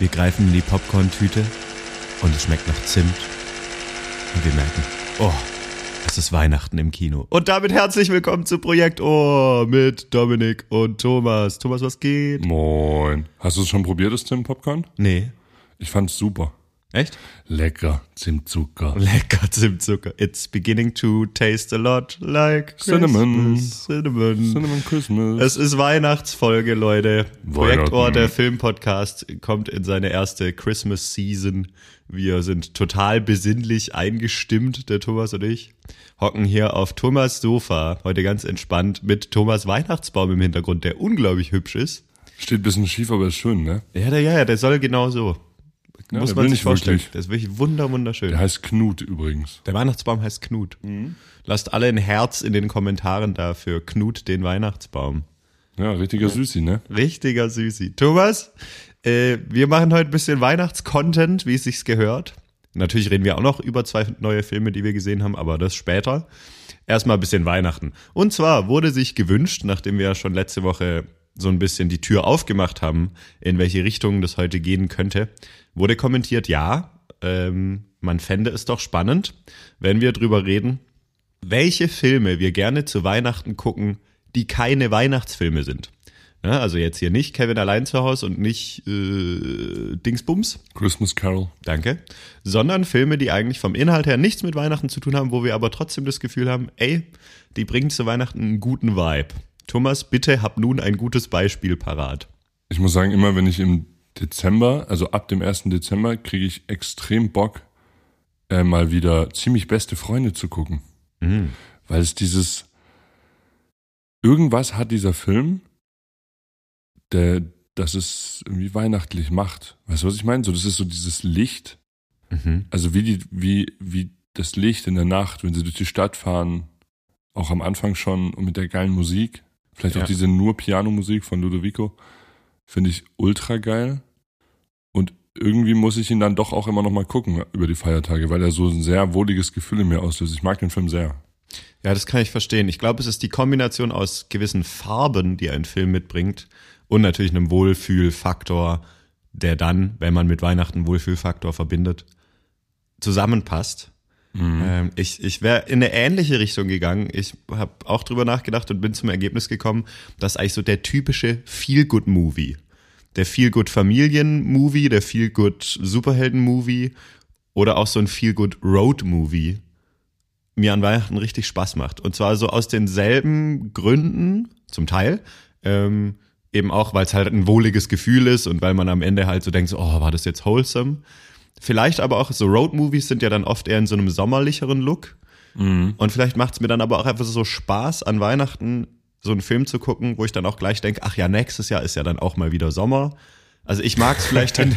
Wir greifen in die Popcorn-Tüte und es schmeckt nach Zimt. Und wir merken, oh, es ist Weihnachten im Kino. Und damit herzlich willkommen zu Projekt Ohr mit Dominik und Thomas. Thomas, was geht? Moin. Hast du es schon probiert, das Zimt-Popcorn? Nee. Ich fand's super. Echt? Lecker, Zimtzucker. Lecker Zimtzucker. It's beginning to taste a lot like Cinnamon. Christmas. Cinnamon. Cinnamon Christmas. Es ist Weihnachtsfolge, Leute. Projekt Ohr, der Filmpodcast, kommt in seine erste Christmas-Season. Wir sind total besinnlich eingestimmt, der Thomas und ich. Hocken hier auf Thomas' Sofa, heute ganz entspannt, mit Thomas' Weihnachtsbaum im Hintergrund, der unglaublich hübsch ist. Steht ein bisschen schief, aber ist schön, ne? Ja, der soll genau so. Ja, muss man sich vorstellen. Wirklich. Der ist wirklich wunderschön. Der heißt Knut übrigens. Der Weihnachtsbaum heißt Knut. Lasst alle ein Herz in den Kommentaren da für Knut, den Weihnachtsbaum. Ja, richtiger Süßi, ne? Richtiger Süßi. Thomas, wir machen heute ein bisschen Weihnachtscontent, wie es sich gehört. Natürlich reden wir auch noch über 2 neue Filme, die wir gesehen haben, aber das später. Erstmal ein bisschen Weihnachten. Und zwar wurde sich gewünscht, nachdem wir ja schon letzte Woche so ein bisschen die Tür aufgemacht haben, in welche Richtung das heute gehen könnte, wurde kommentiert, ja, man fände es doch spannend, wenn wir drüber reden, welche Filme wir gerne zu Weihnachten gucken, die keine Weihnachtsfilme sind. Ja, also jetzt hier nicht Kevin allein zu Hause und nicht Dingsbums. Christmas Carol. Danke. Sondern Filme, die eigentlich vom Inhalt her nichts mit Weihnachten zu tun haben, wo wir aber trotzdem das Gefühl haben, ey, die bringen zu Weihnachten einen guten Vibe. Thomas, bitte hab nun ein gutes Beispiel parat. Ich muss sagen, immer wenn ich im Dezember, also ab dem 1. Dezember, kriege ich extrem Bock, mal wieder ziemlich beste Freunde zu gucken. Weil es irgendwas hat dieser Film, das es irgendwie weihnachtlich macht. Weißt du, was ich meine? So, das ist so dieses Licht. Also wie das Licht in der Nacht, wenn sie durch die Stadt fahren, auch am Anfang schon und mit der geilen Musik. Vielleicht auch diese nur Pianomusik von Ludovico. Finde ich ultra geil. Und irgendwie muss ich ihn dann doch auch immer noch mal gucken über die Feiertage, weil er so ein sehr wohliges Gefühl in mir auslöst. Ich mag den Film sehr. Ja, das kann ich verstehen. Ich glaube, es ist die Kombination aus gewissen Farben, die ein Film mitbringt und natürlich einem Wohlfühlfaktor, der dann, wenn man mit Weihnachten einen Wohlfühlfaktor verbindet, zusammenpasst. Ich wäre in eine ähnliche Richtung gegangen. Ich habe auch drüber nachgedacht und bin zum Ergebnis gekommen, dass eigentlich so der typische Feel-Good-Movie, der Feel-Good-Familien-Movie, der Feel-Good-Superhelden-Movie oder auch so ein Feel-Good-Road-Movie mir an Weihnachten richtig Spaß macht. Und zwar so aus denselben Gründen, zum Teil, eben auch, weil es halt ein wohliges Gefühl ist und weil man am Ende halt so denkt, so, oh, war das jetzt wholesome? Vielleicht aber auch, so Road-Movies sind ja dann oft eher in so einem sommerlicheren Look. Und vielleicht macht es mir dann aber auch einfach so Spaß, an Weihnachten so einen Film zu gucken, wo ich dann auch gleich denke, ach ja, nächstes Jahr ist ja dann auch mal wieder Sommer. Also ich mag es vielleicht, in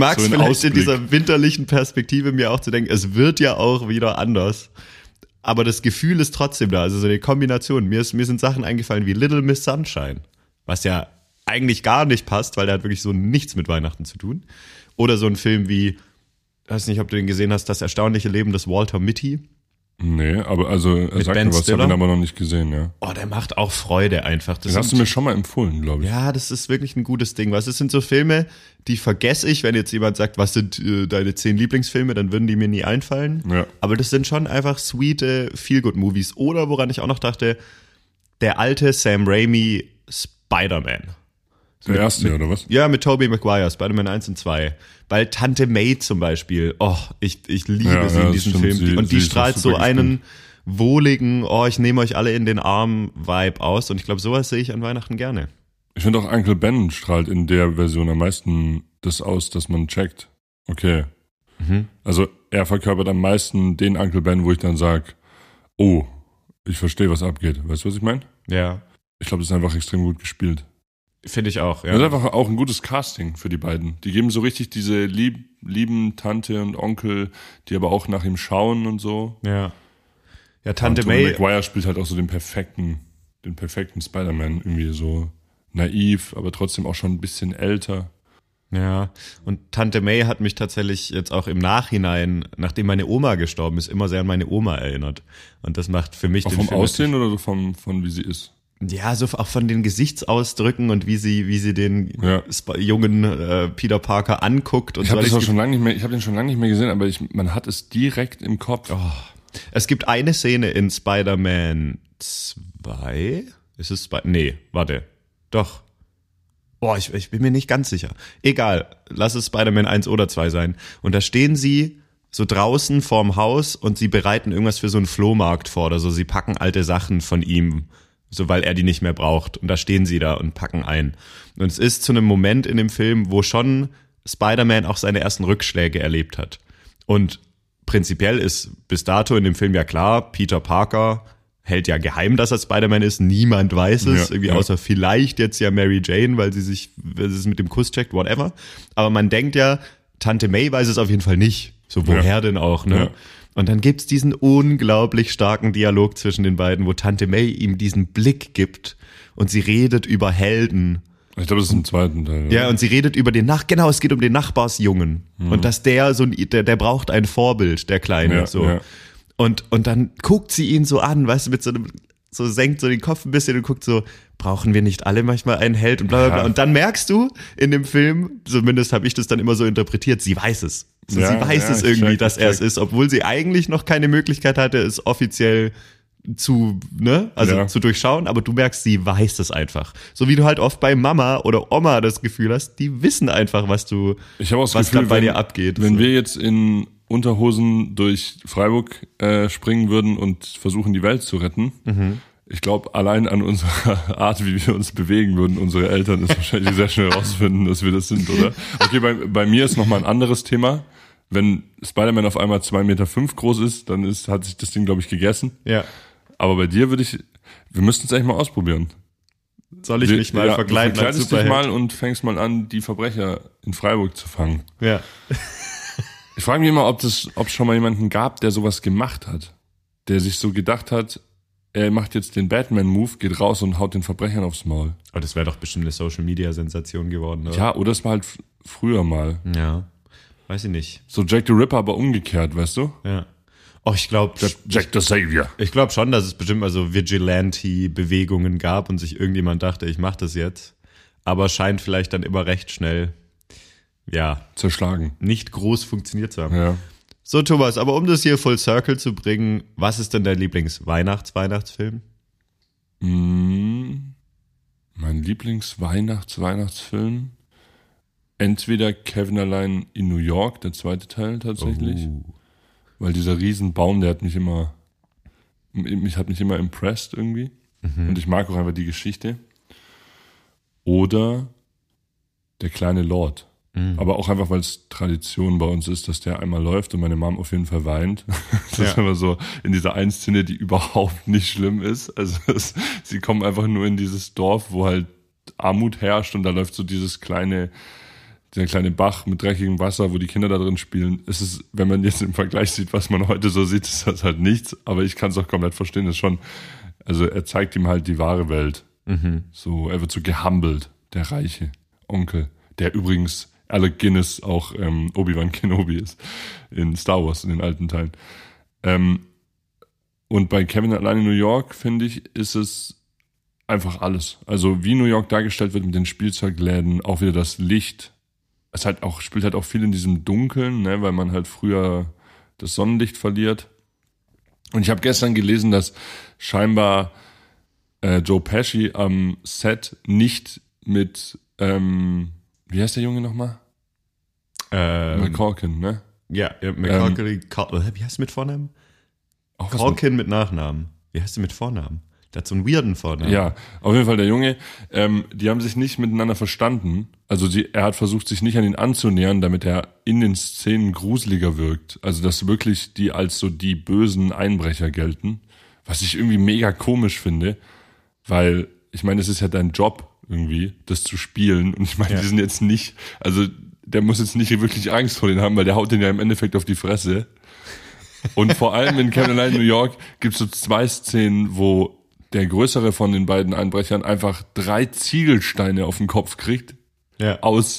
dieser winterlichen Perspektive mir auch zu denken, es wird ja auch wieder anders. Aber das Gefühl ist trotzdem da, also so eine Kombination. Mir sind Sachen eingefallen wie Little Miss Sunshine, was ja eigentlich gar nicht passt, weil der hat wirklich so nichts mit Weihnachten zu tun. Oder so ein Film wie, ich weiß nicht, ob du den gesehen hast, Das erstaunliche Leben des Walter Mitty. Nee, aber also er sagt mir was, ich habe ihn aber noch nicht gesehen, ja. Oh, der macht auch Freude einfach. Das hast du mir schon mal empfohlen, glaube ich. Ja, das ist wirklich ein gutes Ding. Es sind so Filme, die vergesse ich, wenn jetzt jemand sagt, was sind deine 10 Lieblingsfilme, dann würden die mir nie einfallen. Ja. Aber das sind schon einfach sweete Feel-Good-Movies. Oder woran ich auch noch dachte, der alte Sam Raimi Spider-Man. Der erste, oder was? Ja, mit Tobey Maguire, Spider-Man 1 und 2. Weil Tante May zum Beispiel, ich liebe sie in diesem Film. Und die strahlt so einen wohligen, ich nehme euch alle in den Arm Vibe aus. Und ich glaube, sowas sehe ich an Weihnachten gerne. Ich finde auch Uncle Ben strahlt in der Version am meisten das aus, dass man checkt. Okay. Also er verkörpert am meisten den Uncle Ben, wo ich dann sage, oh, ich verstehe, was abgeht. Weißt du, was ich meine? Ja. Ich glaube, das ist einfach extrem gut gespielt. Finde ich auch, ja. Das ist einfach auch ein gutes Casting für die beiden. Die geben so richtig diese lieben Tante und Onkel, die aber auch nach ihm schauen und so. Ja. Ja, Tante May. Tobey Maguire spielt halt auch so den perfekten Spider-Man, irgendwie so naiv, aber trotzdem auch schon ein bisschen älter. Ja, und Tante May hat mich tatsächlich jetzt auch im Nachhinein, nachdem meine Oma gestorben ist, immer sehr an meine Oma erinnert. Und das macht für mich auch den vom Film Aussehen oder so von wie sie ist? Ja, so auch von den Gesichtsausdrücken und wie sie den jungen Peter Parker anguckt. Und ich habe den schon lange nicht mehr gesehen, aber man hat es direkt im Kopf. Oh. Es gibt eine Szene in Spider-Man 2. Ist es Nee, warte. Doch. Boah, ich bin mir nicht ganz sicher. Egal, lass es Spider-Man 1 oder 2 sein. Und da stehen sie so draußen vorm Haus und sie bereiten irgendwas für so einen Flohmarkt vor oder so. Sie packen alte Sachen von ihm, so weil er die nicht mehr braucht. Und da stehen sie da und packen ein. Und es ist zu einem Moment in dem Film, wo schon Spider-Man auch seine ersten Rückschläge erlebt hat. Und prinzipiell ist bis dato in dem Film ja klar, Peter Parker hält ja geheim, dass er Spider-Man ist. Niemand weiß es, außer vielleicht jetzt ja Mary Jane, weil sie es mit dem Kuss checkt, whatever. Aber man denkt ja, Tante May weiß es auf jeden Fall nicht. So, woher denn auch, ne? Ja. Und dann gibt's diesen unglaublich starken Dialog zwischen den beiden, wo Tante May ihm diesen Blick gibt und sie redet über Helden. Ich glaube, das ist im zweiten Teil. Ja, und sie redet über es geht um den Nachbarsjungen. Mhm. Und dass der der braucht ein Vorbild, der Kleine, Ja. Und dann guckt sie ihn so an, weißt du, mit so senkt so den Kopf ein bisschen und guckt so, brauchen wir nicht alle manchmal einen Held und bla bla bla. Und dann merkst du in dem Film, zumindest habe ich das dann immer so interpretiert, sie weiß es. Sie weiß es irgendwie, dass er es ist, obwohl sie eigentlich noch keine Möglichkeit hatte, es offiziell zu durchschauen, aber du merkst, sie weiß es einfach. So wie du halt oft bei Mama oder Oma das Gefühl hast, die wissen einfach, was gerade bei dir abgeht. Wenn wir jetzt in Unterhosen durch Freiburg springen würden und versuchen, die Welt zu retten, ich glaube, allein an unserer Art, wie wir uns bewegen würden, unsere Eltern es wahrscheinlich sehr schnell rausfinden, dass wir das sind, oder? Okay, bei mir ist nochmal ein anderes Thema. Wenn Spider-Man auf einmal 2,5 Meter groß ist, dann hat sich das Ding, glaube ich, gegessen. Ja. Aber bei dir wir müssten es eigentlich mal ausprobieren. Soll ich mich mal verkleiden? Du verkleidest dich mal und fängst mal an, die Verbrecher in Freiburg zu fangen. Ja. Ich frage mich immer, ob es schon mal jemanden gab, der sowas gemacht hat. Der sich so gedacht hat, er macht jetzt den Batman-Move, geht raus und haut den Verbrechern aufs Maul. Aber das wäre doch bestimmt eine Social-Media-Sensation geworden, oder? Ja, oder es war halt früher mal. Ja, weiß ich nicht. So Jack the Ripper, aber umgekehrt, weißt du? Ja. Oh, ich glaube... Jack the Savior. Ich glaube schon, dass es bestimmt mal so Vigilante-Bewegungen gab und sich irgendjemand dachte, ich mache das jetzt. Aber scheint vielleicht dann immer recht schnell, zerschlagen. Nicht groß funktioniert zu haben. Ja. So, Thomas, aber um das hier full circle zu bringen, was ist denn dein Lieblings-Weihnachtsfilm? Mein Lieblings-Weihnachtsfilm? Entweder Kevin allein in New York, der zweite Teil tatsächlich. Oh. Weil dieser Riesenbaum, der hat mich immer impressed irgendwie. Mhm. Und ich mag auch einfach die Geschichte. Oder Der kleine Lord. Aber auch einfach, weil es Tradition bei uns ist, dass der einmal läuft und meine Mom auf jeden Fall weint. Das ist immer so in dieser einen Szene, die überhaupt nicht schlimm ist. Also sie kommen einfach nur in dieses Dorf, wo halt Armut herrscht und da läuft so dieser kleine Bach mit dreckigem Wasser, wo die Kinder da drin spielen. Es ist, wenn man jetzt im Vergleich sieht, was man heute so sieht, ist das halt nichts. Aber ich kann es auch komplett verstehen. Das ist schon, also er zeigt ihm halt die wahre Welt. Mhm. So, er wird so gehumbelt, der reiche Onkel, der übrigens Alec Guinness auch Obi-Wan Kenobi ist in Star Wars, in den alten Teilen. Und bei Kevin allein in New York, finde ich, ist es einfach alles. Also wie New York dargestellt wird mit den Spielzeugläden, auch wieder das Licht. Es spielt halt auch viel in diesem Dunkeln, ne, weil man halt früher das Sonnenlicht verliert. Und ich habe gestern gelesen, dass scheinbar Joe Pesci am Set nicht mit wie heißt der Junge nochmal? McCorkin, ne? Ja, McCorkin. Wie heißt du mit Vornamen? Corkin mit Nachnamen. Wie heißt du mit Vornamen? Der hat so einen weirden Vornamen. Ja, auf jeden Fall der Junge. Die haben sich nicht miteinander verstanden. Also er hat versucht, sich nicht an ihn anzunähern, damit er in den Szenen gruseliger wirkt. Also dass wirklich die als so die bösen Einbrecher gelten. Was ich irgendwie mega komisch finde. Weil, ich meine, es ist ja dein Job irgendwie, das zu spielen. Und ich meine, die sind jetzt nicht, also der muss jetzt nicht wirklich Angst vor denen haben, weil der haut den ja im Endeffekt auf die Fresse. Und vor allem in Kevin allein in New York gibt es so 2 Szenen, wo der größere von den beiden Einbrechern einfach 3 Ziegelsteine auf den Kopf kriegt. Ja. Aus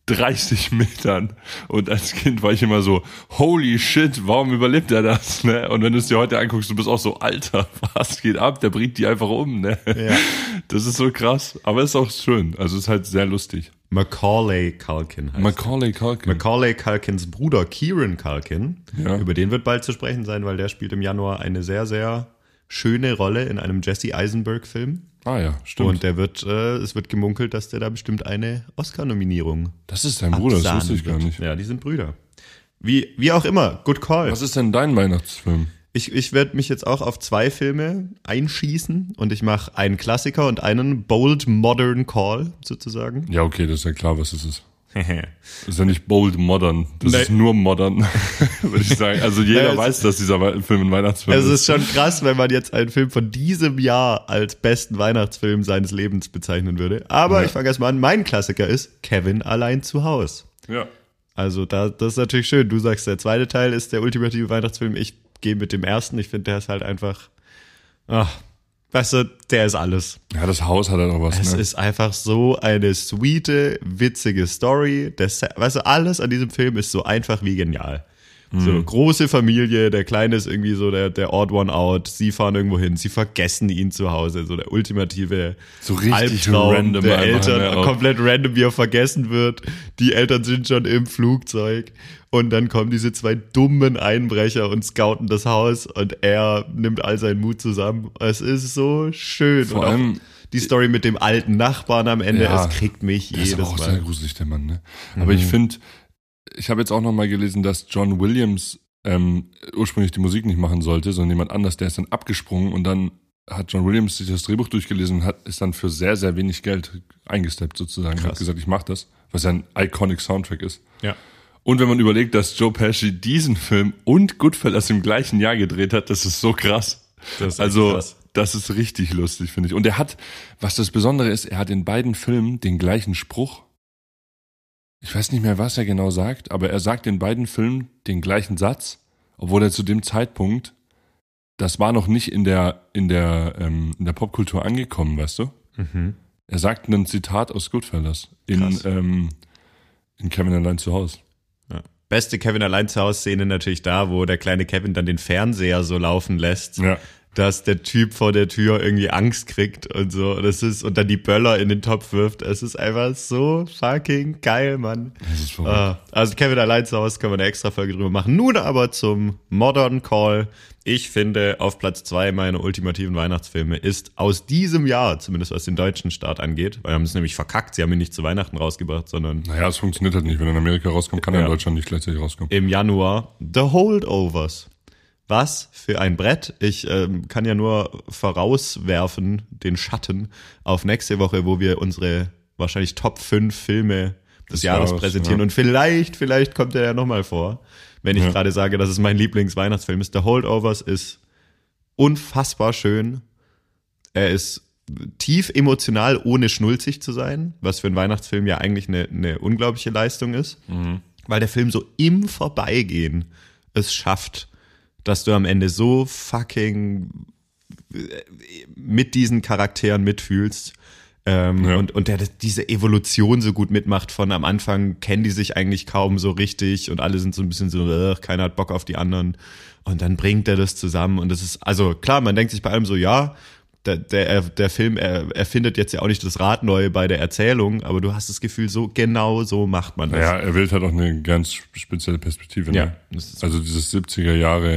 30 Metern. Und als Kind war ich immer so, holy shit, warum überlebt er das? Ne? Und wenn du es dir heute anguckst, du bist auch so, Alter, was geht ab? Der bringt die einfach um. Ne? Ja. Das ist so krass, aber es ist auch schön. Also es ist halt sehr lustig. Macaulay Culkin heißt Macaulay Culkin. Macaulay Culkins Bruder Kieran Culkin, Ja. über den wird bald zu sprechen sein, weil der spielt im Januar eine sehr, sehr schöne Rolle in einem Jesse Eisenberg-Film. Ah ja, stimmt. Und der es wird gemunkelt, dass der da bestimmt eine Oscar-Nominierung das ist dein Bruder, das absahnen wusste ich gar wird. nicht. Ja, die sind Brüder. Wie auch immer, good call. Was ist denn dein Weihnachtsfilm? Ich werde mich jetzt auch auf 2 Filme einschießen und ich mache einen Klassiker und einen bold modern Call sozusagen. Ja, okay, das ist ja klar, was es ist. Das ist ja nicht bold modern, das Nee. ist nur modern, würde ich sagen. Also jeder Ja, weiß, dass dieser Film ein Weihnachtsfilm Es ist. ist schon krass, wenn man jetzt einen Film von diesem Jahr als besten Weihnachtsfilm seines Lebens bezeichnen würde. Aber Ja. ich fange erstmal an. Mein Klassiker ist Kevin allein zu Haus. Ja. Also das ist natürlich schön. Du sagst, der zweite Teil ist der ultimative Weihnachtsfilm. Ich gehe mit dem ersten. Ich finde, der ist halt einfach, weißt du, der ist alles. Ja, das Haus hat halt auch was, Es ne? ist einfach so eine sweete, witzige Story. Weißt du, alles an diesem Film ist so einfach wie genial. So, große Familie, der Kleine ist irgendwie so der Odd One Out, sie fahren irgendwo hin, sie vergessen ihn zu Hause, so der ultimative So richtig Albtraum random der einfach, Eltern, ne, auch. komplett random, wie er vergessen wird. Die Eltern sind schon im Flugzeug und dann kommen diese 2 dummen Einbrecher und scouten das Haus und er nimmt all seinen Mut zusammen. Es ist so schön. Vor und auch allem die Story mit dem alten Nachbarn am Ende, Ja, es kriegt mich der ist aber jedes auch sehr Mal. gruselig, der Mann, ne? Aber ich finde, ich habe jetzt auch noch mal gelesen, dass John Williams ursprünglich die Musik nicht machen sollte, sondern jemand anders, der ist dann abgesprungen und dann hat John Williams sich das Drehbuch durchgelesen und ist dann für sehr, sehr wenig Geld eingesteppt sozusagen. Krass. Hat gesagt, ich mach das, was ja ein iconic Soundtrack ist. Ja. Und wenn man überlegt, dass Joe Pesci diesen Film und Goodfellas im gleichen Jahr gedreht hat, das ist so krass. Das ist Also, krass. das ist richtig lustig, finde ich. Und er hat, was das Besondere ist, er hat in beiden Filmen den gleichen Spruch. Ich weiß nicht mehr, was er genau sagt, aber er sagt in beiden Filmen den gleichen Satz, obwohl er zu dem Zeitpunkt, das war noch nicht in der Popkultur angekommen, weißt du? Er sagt ein Zitat aus Goodfellas Krass. in Kevin allein zu Hause. Ja. Beste Kevin allein zu Hause Szene natürlich da, wo der kleine Kevin dann den Fernseher so laufen lässt, Ja. dass der Typ vor der Tür irgendwie Angst kriegt und so. Und dann die Böller in den Topf wirft. Es ist einfach so fucking geil, Mann. Das ist verrückt. Also Kevin allein zu Hause können wir eine extra Folge drüber machen. Nun aber zum Modern Call. Ich finde, auf Platz 2 meiner ultimativen Weihnachtsfilme ist aus diesem Jahr, zumindest was den deutschen Start angeht, weil wir haben es nämlich verkackt, sie haben ihn nicht zu Weihnachten rausgebracht, sondern Naja, es funktioniert halt nicht. Wenn er in Amerika rauskommt, kann er Ja. in Deutschland nicht gleichzeitig rauskommen. im Januar The Holdovers. Was für ein Brett. Ich kann ja nur vorauswerfen, den Schatten auf nächste Woche, wo wir unsere wahrscheinlich Top 5 Filme des Jahres präsentieren. ja. Und vielleicht kommt er ja nochmal vor, wenn ich Ja. gerade sage, dass es mein Lieblingsweihnachtsfilm ist. The Holdovers ist unfassbar schön. Er ist tief emotional, ohne schnulzig zu sein, was für einen Weihnachtsfilm ja eigentlich eine unglaubliche Leistung ist. Weil der Film so im Vorbeigehen es schafft, dass du am Ende so fucking mit diesen Charakteren mitfühlst. Und der diese Evolution so gut mitmacht von am Anfang kennen die sich eigentlich kaum so richtig und alle sind so ein bisschen so, keiner hat Bock auf die anderen. Und dann bringt er das zusammen und das ist, also klar, man denkt sich bei allem so, ja, der Film erfindet jetzt ja auch nicht das Rad neu bei der Erzählung, aber du hast das Gefühl, so genau so macht man das. Ja, er wählt halt auch eine ganz spezielle Perspektive. Ne? Ja, das ist- Also dieses 70er,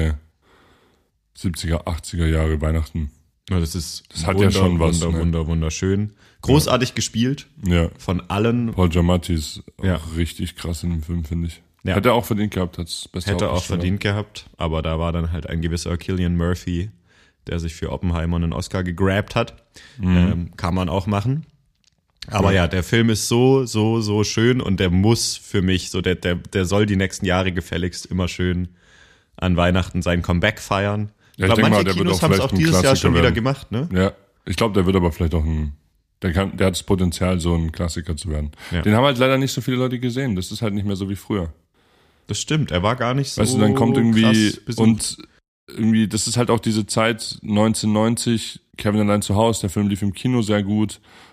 80er Jahre Weihnachten. Ja, das hat ja schon was, ne? wunderschön. Großartig gespielt Ja. von allen. Paul Giamatti ist auch Ja. richtig krass in dem Film, finde ich. Ja. Hätte er auch verdient gehabt, als bester Hätte auch Hauptdarsteller. verdient gehabt, aber da war dann halt ein gewisser Cillian Murphy, der sich für Oppenheimer einen Oscar gegrabt hat. Kann man auch machen. Aber ja, der Film ist so schön und der muss für mich, so der soll die nächsten Jahre gefälligst immer schön an Weihnachten sein Comeback feiern. Ja, Ich ich glaube, denk mal, manche der wird Kinos auch haben es vielleicht auch ein dieses Jahr Klassiker schon wieder werden. gemacht, ne? Ja, ich glaube, der wird aber vielleicht auch der hat das Potenzial, so ein Klassiker zu werden. Ja. Den haben halt leider nicht so viele Leute gesehen. Das ist halt nicht mehr so wie früher. Das stimmt, er war gar nicht so Weißt du, dann kommt irgendwie krass besucht. und irgendwie, das ist halt auch diese Zeit 1990, Kevin allein zu Hause, der Film lief im Kino sehr gut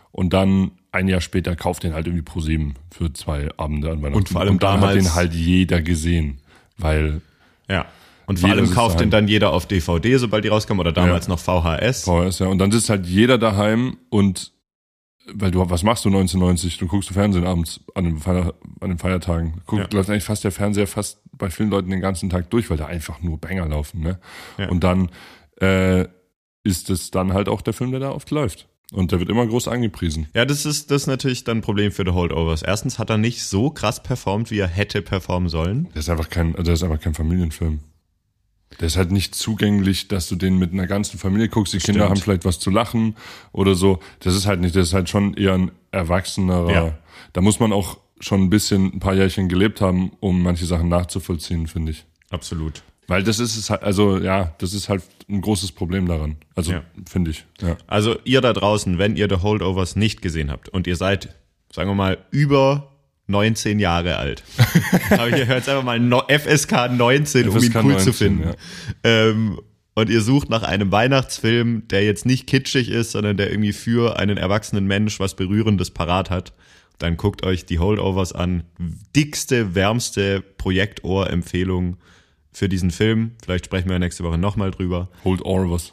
Und dann ein Jahr später kauft den halt irgendwie ProSieben für 2 Abende an Weihnachten. Und vor allem und dann damals hat den halt jeder gesehen, weil und vor allem kauft den dann jeder auf DVD, sobald die rauskommen, oder damals noch VHS. VHS, ja. Und dann sitzt halt jeder daheim und weil was machst du 1990? Du guckst Fernsehen abends an den Feiertagen. Läuft eigentlich fast der Fernseher fast bei vielen Leuten den ganzen Tag durch, weil da einfach nur Banger laufen, ne? Ja. Und dann ist es dann halt auch der Film, der da oft läuft. Und der wird immer groß angepriesen. Ja, das ist natürlich dann ein Problem für The Holdovers. Erstens hat er nicht so krass performt, wie er hätte performen sollen. Der ist einfach kein Familienfilm. Der ist halt nicht zugänglich, dass du den mit einer ganzen Familie guckst. Die Kinder haben vielleicht was zu lachen oder so. Das ist halt nicht, das ist halt schon eher ein erwachsenerer. Ja. Da muss man auch schon ein paar Jährchen gelebt haben, um manche Sachen nachzuvollziehen, finde ich. Absolut. Weil das ist es halt, das ist halt ein großes Problem daran. Also, finde ich. Ja. Also ihr da draußen, wenn ihr The Holdovers nicht gesehen habt und ihr seid, sagen wir mal, über 19 Jahre alt. Aber ihr hört einfach mal FSK 19, um ihn cool 19, zu finden. Ja. Und ihr sucht nach einem Weihnachtsfilm, der jetzt nicht kitschig ist, sondern der irgendwie für einen erwachsenen Mensch was Berührendes parat hat. Dann guckt euch die Holdovers an. Dickste, wärmste Projektohr-Empfehlung für diesen Film. Vielleicht sprechen wir nächste Woche nochmal drüber. Holdovers.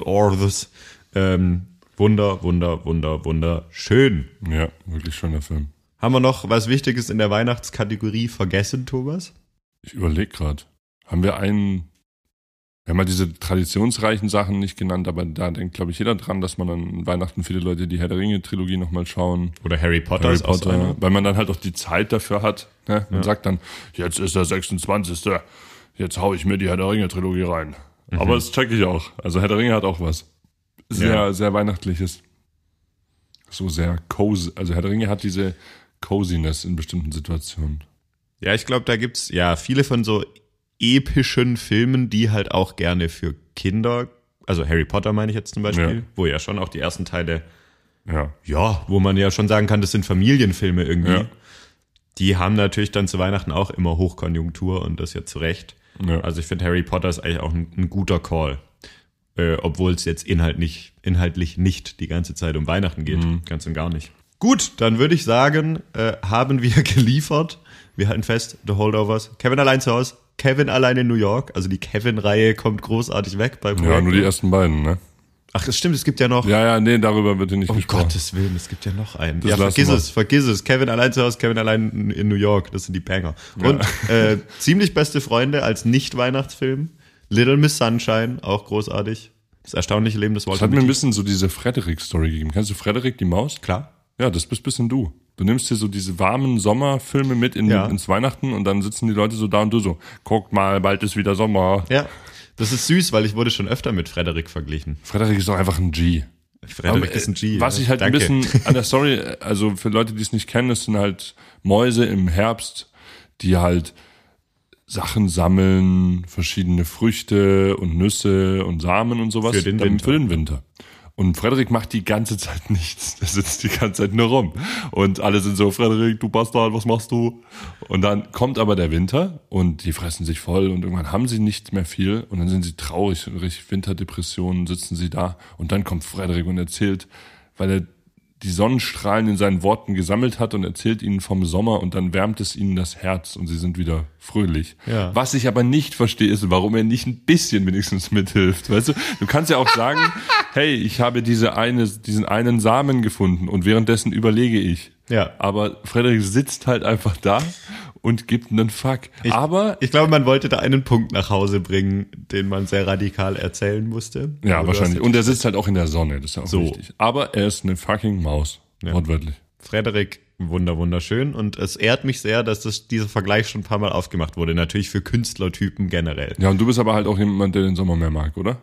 Wunderschön. Ja, wirklich schöner Film. Haben wir noch was Wichtiges in der Weihnachtskategorie vergessen, Thomas? Ich überlege gerade. Wir haben ja diese traditionsreichen Sachen nicht genannt, aber da denkt, glaube ich, jeder dran, dass man an Weihnachten viele Leute die Herr der Ringe-Trilogie nochmal schauen. Oder Harry Potter, weil man dann halt auch die Zeit dafür hat. Ne? Man sagt dann, jetzt ist der 26. Jetzt hau ich mir die Herr der Ringe-Trilogie rein. Aber das check ich auch. Also Herr der Ringe hat auch was. Sehr, sehr Weihnachtliches. So sehr cozy. Also Herr der Ringe hat diese Coziness in bestimmten Situationen. Ja, ich glaube, da gibt's ja viele von so epischen Filmen, die halt auch gerne für Kinder, also Harry Potter meine ich jetzt zum Beispiel, wo ja schon auch die ersten Teile, wo man ja schon sagen kann, das sind Familienfilme irgendwie. Ja. Die haben natürlich dann zu Weihnachten auch immer Hochkonjunktur und das ja zu Recht. Ja. Also ich finde, Harry Potter ist eigentlich auch ein guter Call. Obwohl es jetzt inhaltlich nicht die ganze Zeit um Weihnachten geht. Ganz und gar nicht. Gut, dann würde ich sagen, haben wir geliefert. Wir halten fest, The Holdovers. Kevin allein zu Hause, Kevin allein in New York. Also die Kevin-Reihe kommt großartig weg bei Projekten. Ja, nur die ersten beiden, ne? Ach, das stimmt, es gibt ja noch... Nee, darüber wird ja nicht gesprochen. Um Gottes Willen, es gibt ja noch einen. Ja, vergiss es. Kevin allein zu Hause, Kevin allein in New York. Das sind die Banger. Ja. Und ziemlich beste Freunde als Nicht-Weihnachtsfilm. Little Miss Sunshine, auch großartig. Das erstaunliche Leben des Walter Mitty. Das hat mir ein bisschen so diese Frederik-Story gegeben. Kennst du Frederik, die Maus? Klar. Ja, das bist ein bisschen du. Du nimmst dir so diese warmen Sommerfilme mit ins Weihnachten und dann sitzen die Leute so da und du so, guck mal, bald ist wieder Sommer. Ja, das ist süß, weil ich wurde schon öfter mit Frederik verglichen. Frederik ist doch einfach ein G. Frederik ist ein G. Was ich halt ein bisschen an der Story, also für Leute, die es nicht kennen, das sind halt Mäuse im Herbst, die halt Sachen sammeln, verschiedene Früchte und Nüsse und Samen und sowas für den Winter. Und Frederik macht die ganze Zeit nichts. Der sitzt die ganze Zeit nur rum. Und alle sind so, Frederik, du Bastard, was machst du? Und dann kommt aber der Winter und die fressen sich voll und irgendwann haben sie nicht mehr viel und dann sind sie traurig, richtig Winterdepressionen, sitzen sie da. Und dann kommt Frederik und erzählt, weil er die Sonnenstrahlen in seinen Worten gesammelt hat und erzählt ihnen vom Sommer und dann wärmt es ihnen das Herz und sie sind wieder fröhlich. Ja. Was ich aber nicht verstehe, ist, warum er nicht ein bisschen wenigstens mithilft. Weißt du, du kannst ja auch sagen, hey, ich habe diesen einen Samen gefunden und währenddessen überlege ich. Ja. Aber Frederik sitzt halt einfach da und gibt einen Fuck. Ich glaube, man wollte da einen Punkt nach Hause bringen, den man sehr radikal erzählen musste. Ja, wahrscheinlich. Und er sitzt halt auch in der Sonne, das ist ja auch wichtig. Aber er ist eine fucking Maus, wortwörtlich. Frederik, wunderschön. Und es ehrt mich sehr, dass dieser Vergleich schon ein paar Mal aufgemacht wurde. Natürlich für Künstlertypen generell. Ja, und du bist aber halt auch jemand, der den Sommer mehr mag, oder?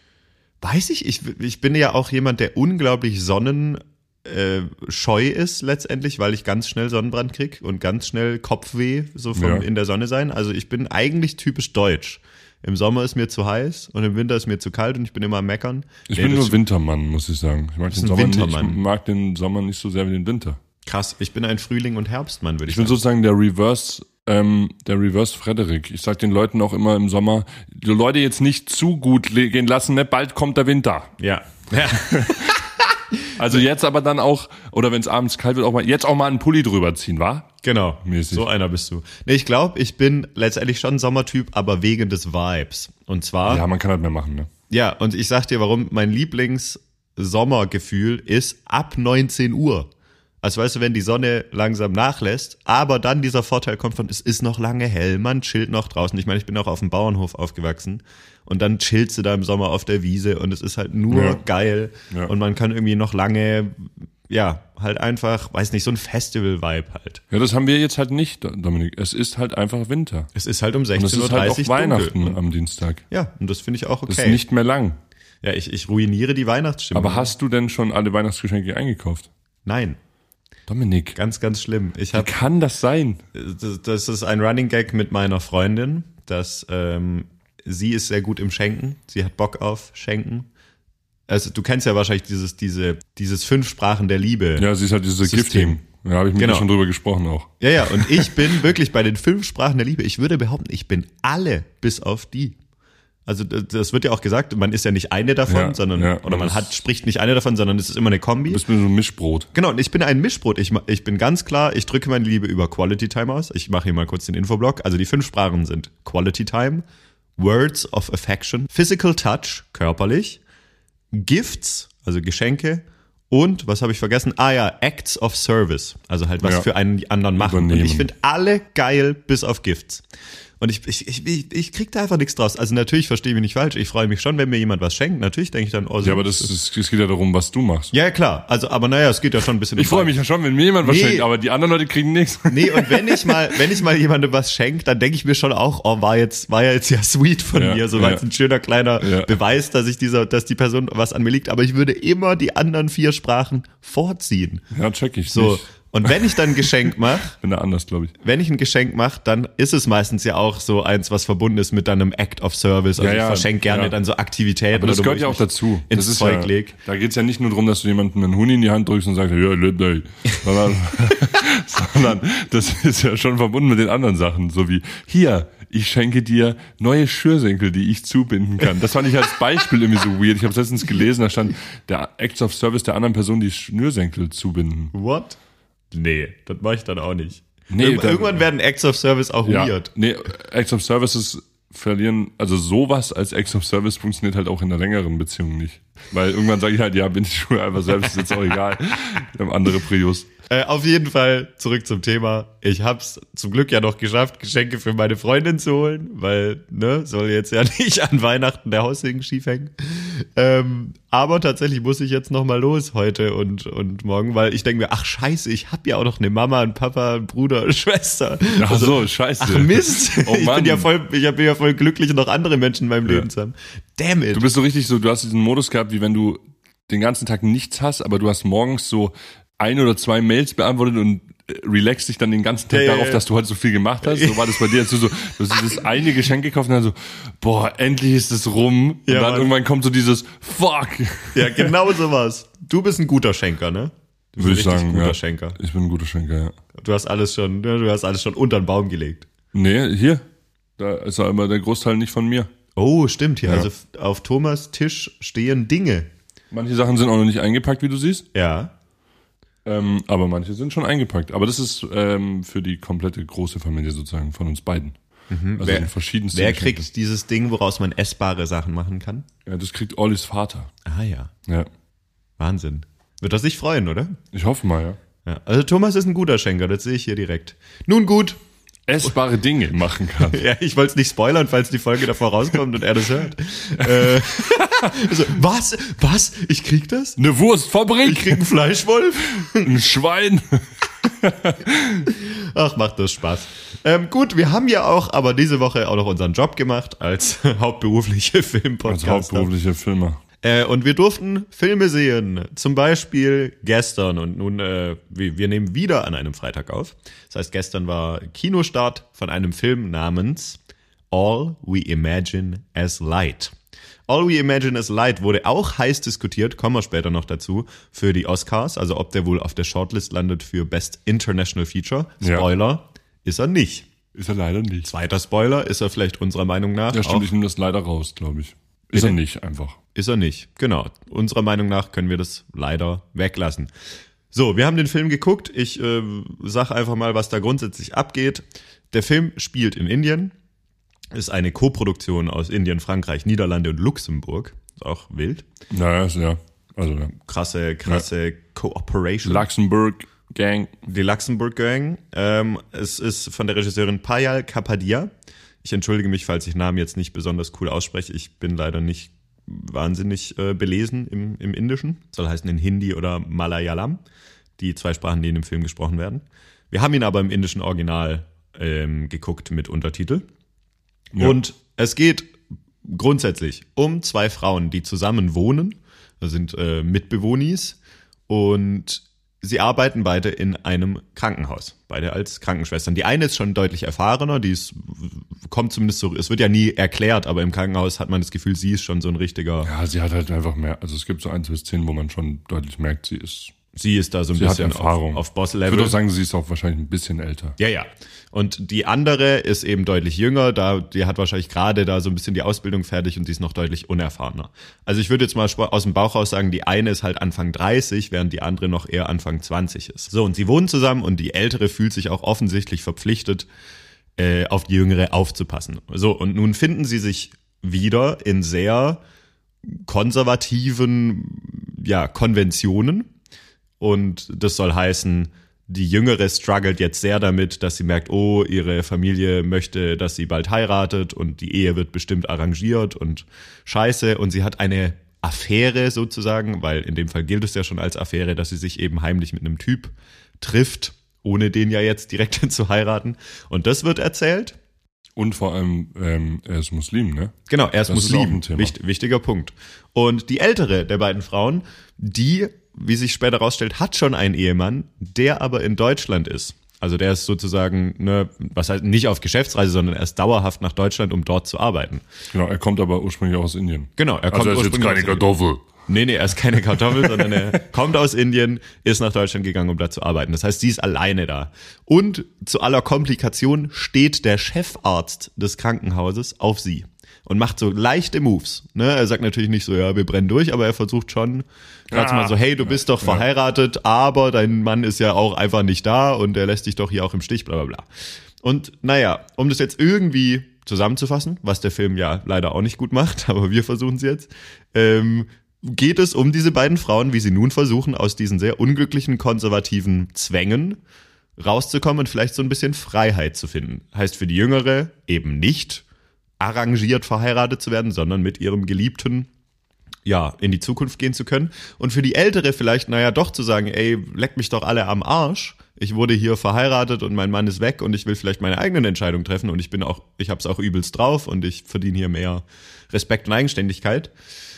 Weiß ich. Ich bin ja auch jemand, der unglaublich scheu ist letztendlich, weil ich ganz schnell Sonnenbrand krieg und ganz schnell Kopfweh so in der Sonne sein. Also ich bin eigentlich typisch deutsch. Im Sommer ist mir zu heiß und im Winter ist mir zu kalt und ich bin immer am Meckern. Ich bin nur Wintermann, muss ich sagen. Ich mag den Sommer nicht so sehr wie den Winter. Krass, ich bin ein Frühling- und Herbstmann, würde ich sagen. Ich bin sozusagen der Reverse Frederik. Ich sag den Leuten auch immer im Sommer, die Leute jetzt nicht zu gut gehen lassen, ne? Bald kommt der Winter. Ja. Also jetzt aber dann auch, oder wenn es abends kalt wird, jetzt auch mal einen Pulli drüber ziehen, wa? Genau, Mäßig. so einer bist du. Nee, ich glaube, ich bin letztendlich schon Sommertyp, aber wegen des Vibes. Und zwar, Ja, man kann halt mehr machen, ne? ja, und ich sag dir, warum mein Lieblings-Sommergefühl ist ab 19 Uhr. Also weißt du, wenn die Sonne langsam nachlässt, aber dann dieser Vorteil kommt von, es ist noch lange hell, man chillt noch draußen. Ich meine, ich bin auch auf dem Bauernhof aufgewachsen und dann chillst du da im Sommer auf der Wiese und es ist halt nur geil und man kann irgendwie noch lange, ja, halt einfach, weiß nicht, so ein Festival-Vibe halt. Ja, das haben wir jetzt halt nicht, Dominik. Es ist halt einfach Winter. Es ist halt um Und es 16:30 ist halt auch Uhr Weihnachten dunkel. am Dienstag. Ja, und das finde ich auch okay. Das ist nicht mehr lang. Ja, ich ruiniere die Weihnachtsstimmung. Aber hast du denn schon alle Weihnachtsgeschenke eingekauft? Nein, Dominik, ganz, ganz schlimm. Ich wie habe kann das sein? das ist ein Running Gag mit meiner Freundin, dass sie ist sehr gut im Schenken. Sie hat Bock auf Schenken. Also du kennst ja wahrscheinlich dieses 5 Sprachen der Liebe. Ja, sie ist halt dieses System. Gifting. Ja, habe ich mit dir schon drüber gesprochen auch. Ja, ja, und ich bin wirklich bei den 5 Sprachen der Liebe. Ich würde behaupten, ich bin alle bis auf die. Also das wird ja auch gesagt, man ist ja nicht eine davon, sondern oder man spricht nicht eine davon, sondern es ist immer eine Kombi. Du bist mir so ein Mischbrot. Genau, und ich bin ein Mischbrot. Ich bin ganz klar, ich drücke meine Liebe über Quality Time aus. Ich mache hier mal kurz den Infoblock. Also die 5 Sprachen sind Quality Time, Words of Affection, Physical Touch, körperlich, Gifts, also Geschenke und, was habe ich vergessen? Acts of Service. Also halt was für einen anderen machen. Übernehmen. Und ich finde alle geil, bis auf Gifts. Und ich krieg da einfach nichts draus. Also natürlich, verstehe mich nicht falsch, ich freue mich schon, wenn mir jemand was schenkt. Natürlich denke ich dann, oh, so, Ja, aber es geht ja darum, was du machst. ja, klar. Also, aber naja, es geht ja schon ein bisschen. Ich freue mich ja schon, wenn mir jemand was schenkt, aber die anderen Leute kriegen nichts. Nee, und wenn ich mal jemandem was schenke, dann denke ich mir schon auch, oh, war ja jetzt ja sweet von mir, so war jetzt ein schöner kleiner Beweis, dass die Person was an mir liegt, aber ich würde immer die anderen 4 Sprachen vorziehen. Ja, check ich So. nicht. Und wenn ich dann ein Geschenk mache, Bin da anders, glaube ich. wenn ich ein Geschenk mache, dann ist es meistens ja auch so eins, was verbunden ist mit einem Act of Service. Also ich verschenke gerne dann so Aktivitäten. Aber das oder wo gehört ich ja auch mich dazu. ins Das ist Zeug leg. Da geht's ja nicht nur darum, dass du jemandem einen Huni in die Hand drückst und sagst, ja, lebt euch. Sondern das ist ja schon verbunden mit den anderen Sachen. So wie, hier, ich schenke dir neue Schnürsenkel, die ich zubinden kann. Das fand ich als Beispiel irgendwie so weird. Ich habe letztens gelesen, da stand, der Acts of Service der anderen Person die Schnürsenkel zubinden. What? Nee, das mache ich dann auch nicht. Nee, Irgendwann werden Acts of Service auch weird. Nee, Acts of Services verlieren, also sowas als Acts of Service funktioniert halt auch in einer längeren Beziehung nicht. Weil irgendwann sage ich halt, ja, bin ich schon einfach selbst, ist jetzt auch egal. Wir haben andere Prios. Auf jeden Fall zurück zum Thema. Ich hab's zum Glück ja noch geschafft, Geschenke für meine Freundin zu holen, weil, soll jetzt ja nicht an Weihnachten der Haussegen schief hängen. Aber tatsächlich muss ich jetzt noch mal los heute und morgen, weil ich denke mir, ach scheiße, ich hab ja auch noch eine Mama, einen Papa, einen Bruder, eine Schwester. Ach so, scheiße. Ach Mist. Oh Mann. Ich bin ja voll glücklich, noch andere Menschen in meinem Leben zu haben. Damn it. Du bist so richtig so, du hast diesen Modus gehabt, wie wenn du den ganzen Tag nichts hast, aber du hast morgens so 1 oder 2 Mails beantwortet und relaxst dich dann den ganzen Tag darauf, dass du heute so viel gemacht hast. So war das bei dir, als du hast dieses eine Geschenk gekauft und dann so, boah, endlich ist es rum. Und dann irgendwann kommt so dieses Fuck. Ja, genau sowas. Du bist ein guter Schenker, ne? Würde ich sagen, guter ja. Schenker. Ich bin ein guter Schenker, ja. Du hast alles schon unter den Baum gelegt. Nee, hier. Da ist aber der Großteil nicht von mir. Oh, stimmt hier. Ja. Also auf Thomas Tisch stehen Dinge. Manche Sachen sind auch noch nicht eingepackt, wie du siehst. Ja. Aber manche sind schon eingepackt. Aber das ist für die komplette große Familie sozusagen von uns beiden. Mhm. Also in verschiedensten Wer kriegt dieses Ding, woraus man essbare Sachen machen kann? Ja, das kriegt Ollis Vater. Ah ja. Ja. Wahnsinn. Wird er sich freuen, oder? Ich hoffe mal, ja. Also Thomas ist ein guter Schenker, das sehe ich hier direkt. Nun gut. Essbare Dinge machen kann. Ja, ich wollte es nicht spoilern, falls die Folge davor rauskommt und er das hört. Also, was? Ich krieg das? Eine Wurstfabrik? Ich krieg einen Fleischwolf? Ein Schwein? Ach, macht das Spaß. Gut, wir haben ja auch aber diese Woche auch noch unseren Job gemacht als hauptberufliche Filmpodcaster. Als hauptberufliche Filmer. Und wir durften Filme sehen, zum Beispiel gestern und nun, wir nehmen wieder an einem Freitag auf. Das heißt, gestern war Kinostart von einem Film namens All We Imagine as Light. All We Imagine as Light wurde auch heiß diskutiert, kommen wir später noch dazu, für die Oscars, also ob der wohl auf der Shortlist landet für Best International Feature. Spoiler, ist er nicht. Ist er leider nicht. Zweiter Spoiler, ist er vielleicht unserer Meinung nach. Ja, stimmt, ich nehme das leider raus, glaube ich. Ist er nicht einfach. Ist er nicht, genau. Unserer Meinung nach können wir das leider weglassen. So, wir haben den Film geguckt. Ich sag einfach mal, was da grundsätzlich abgeht. Der Film spielt in Indien. Ist eine Koproduktion aus Indien, Frankreich, Niederlande und Luxemburg. Ist auch wild. Naja, ja. Also, ja. Krasse Cooperation. Luxemburg Gang. Die Luxemburg Gang. Es ist von der Regisseurin Payal Kapadia. Ich entschuldige mich, falls ich Namen jetzt nicht besonders cool ausspreche. Ich bin leider nicht wahnsinnig belesen im Indischen. Soll heißen in Hindi oder Malayalam. Die zwei Sprachen, die in dem Film gesprochen werden. Wir haben ihn aber im indischen Original geguckt mit Untertitel. Ja. Und es geht grundsätzlich um zwei Frauen, die zusammen wohnen. Das sind Mitbewohnis. Und sie arbeiten beide in einem Krankenhaus. Beide als Krankenschwestern. Die eine ist schon deutlich erfahrener. Kommt zumindest so, es wird ja nie erklärt, aber im Krankenhaus hat man das Gefühl, sie ist schon so ein richtiger. Ja, sie hat halt einfach mehr. Also es gibt so 1 bis 10, wo man schon deutlich merkt, sie ist da so ein bisschen Erfahrung. Auf Boss-Level. Ich würde auch sagen, sie ist auch wahrscheinlich ein bisschen älter. Ja. Und die andere ist eben deutlich jünger, die hat wahrscheinlich gerade da so ein bisschen die Ausbildung fertig und die ist noch deutlich unerfahrener. Also ich würde jetzt mal aus dem Bauch raus sagen, die eine ist halt Anfang 30, während die andere noch eher Anfang 20 ist. So, und sie wohnen zusammen und die ältere fühlt sich auch offensichtlich verpflichtet, auf die jüngere aufzupassen. So, und nun finden sie sich wieder in sehr konservativen, Konventionen. Und das soll heißen, die Jüngere struggelt jetzt sehr damit, dass sie merkt, oh, ihre Familie möchte, dass sie bald heiratet und die Ehe wird bestimmt arrangiert und scheiße. Und sie hat eine Affäre sozusagen, weil in dem Fall gilt es ja schon als Affäre, dass sie sich eben heimlich mit einem Typ trifft, ohne den ja jetzt direkt zu heiraten. Und das wird erzählt. Und vor allem, er ist Muslim, ne? Genau, er ist Muslim. Ist auch ein Thema. Wichtiger Punkt. Und die ältere der beiden Frauen, die, wie sich später rausstellt, hat schon einen Ehemann, der aber in Deutschland ist. Also der ist sozusagen, was heißt nicht auf Geschäftsreise, sondern er ist dauerhaft nach Deutschland, um dort zu arbeiten. Genau, er kommt aber ursprünglich aus Indien. Genau, er kommt also er ist jetzt keine Kartoffel. Nee, er ist keine Kartoffel, sondern er kommt aus Indien, ist nach Deutschland gegangen, um da zu arbeiten. Das heißt, sie ist alleine da. Und zu aller Komplikation steht der Chefarzt des Krankenhauses auf sie und macht so leichte Moves. Ne? Er sagt natürlich nicht so, ja, wir brennen durch, aber er versucht schon gerade mal so, hey, du bist doch verheiratet, aber dein Mann ist ja auch einfach nicht da und er lässt dich doch hier auch im Stich, bla bla bla. Und um das jetzt irgendwie zusammenzufassen, was der Film ja leider auch nicht gut macht, aber wir versuchen es jetzt, geht es um diese beiden Frauen, wie sie nun versuchen, aus diesen sehr unglücklichen konservativen Zwängen rauszukommen und vielleicht so ein bisschen Freiheit zu finden. Heißt für die Jüngere eben nicht arrangiert verheiratet zu werden, sondern mit ihrem Geliebten in die Zukunft gehen zu können. Und für die Ältere vielleicht, doch zu sagen, ey, leckt mich doch alle am Arsch. Ich wurde hier verheiratet und mein Mann ist weg und ich will vielleicht meine eigenen Entscheidungen treffen und ich hab's auch übelst drauf und ich verdiene hier mehr Respekt und Eigenständigkeit.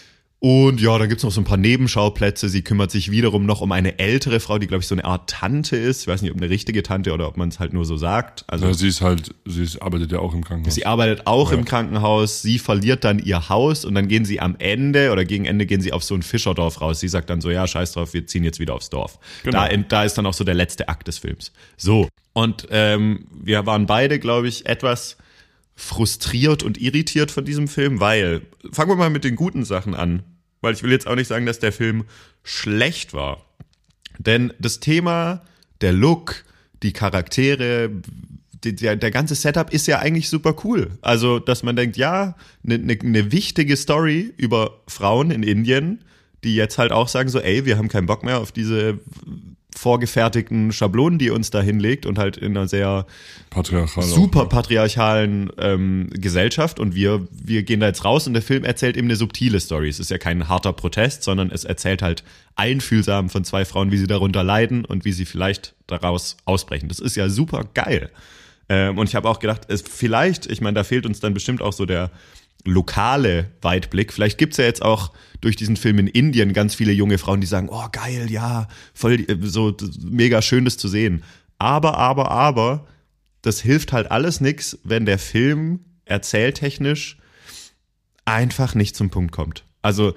Und da gibt's noch so ein paar Nebenschauplätze. Sie kümmert sich wiederum noch um eine ältere Frau, die, glaube ich, so eine Art Tante ist. Ich weiß nicht, ob eine richtige Tante oder ob man es halt nur so sagt. Also sie arbeitet ja auch im Krankenhaus. Sie arbeitet auch im Krankenhaus. Sie verliert dann ihr Haus und dann gehen sie am Ende oder gegen Ende gehen sie auf so ein Fischerdorf raus. Sie sagt dann so, ja, scheiß drauf, wir ziehen jetzt wieder aufs Dorf. Genau. Da ist dann auch so der letzte Akt des Films. So. Und wir waren beide, glaube ich, etwas frustriert und irritiert von diesem Film, weil, fangen wir mal mit den guten Sachen an, weil ich will jetzt auch nicht sagen, dass der Film schlecht war. Denn das Thema, der Look, die Charaktere, der ganze Setup ist ja eigentlich super cool. Also, dass man denkt, eine wichtige Story über Frauen in Indien, die jetzt halt auch sagen so, ey, wir haben keinen Bock mehr auf diese vorgefertigten Schablonen, die ihr uns da hinlegt und halt in einer sehr super patriarchalen Gesellschaft und wir gehen da jetzt raus und der Film erzählt eben eine subtile Story. Es ist ja kein harter Protest, sondern es erzählt halt einfühlsam von zwei Frauen, wie sie darunter leiden und wie sie vielleicht daraus ausbrechen. Das ist ja super geil. Und ich habe auch gedacht, ich meine, da fehlt uns dann bestimmt auch so der lokale Weitblick. Vielleicht gibt's ja jetzt auch durch diesen Film in Indien ganz viele junge Frauen, die sagen, oh geil, ja, voll so mega schön das zu sehen. Aber, das hilft halt alles nix, wenn der Film erzähltechnisch einfach nicht zum Punkt kommt. Also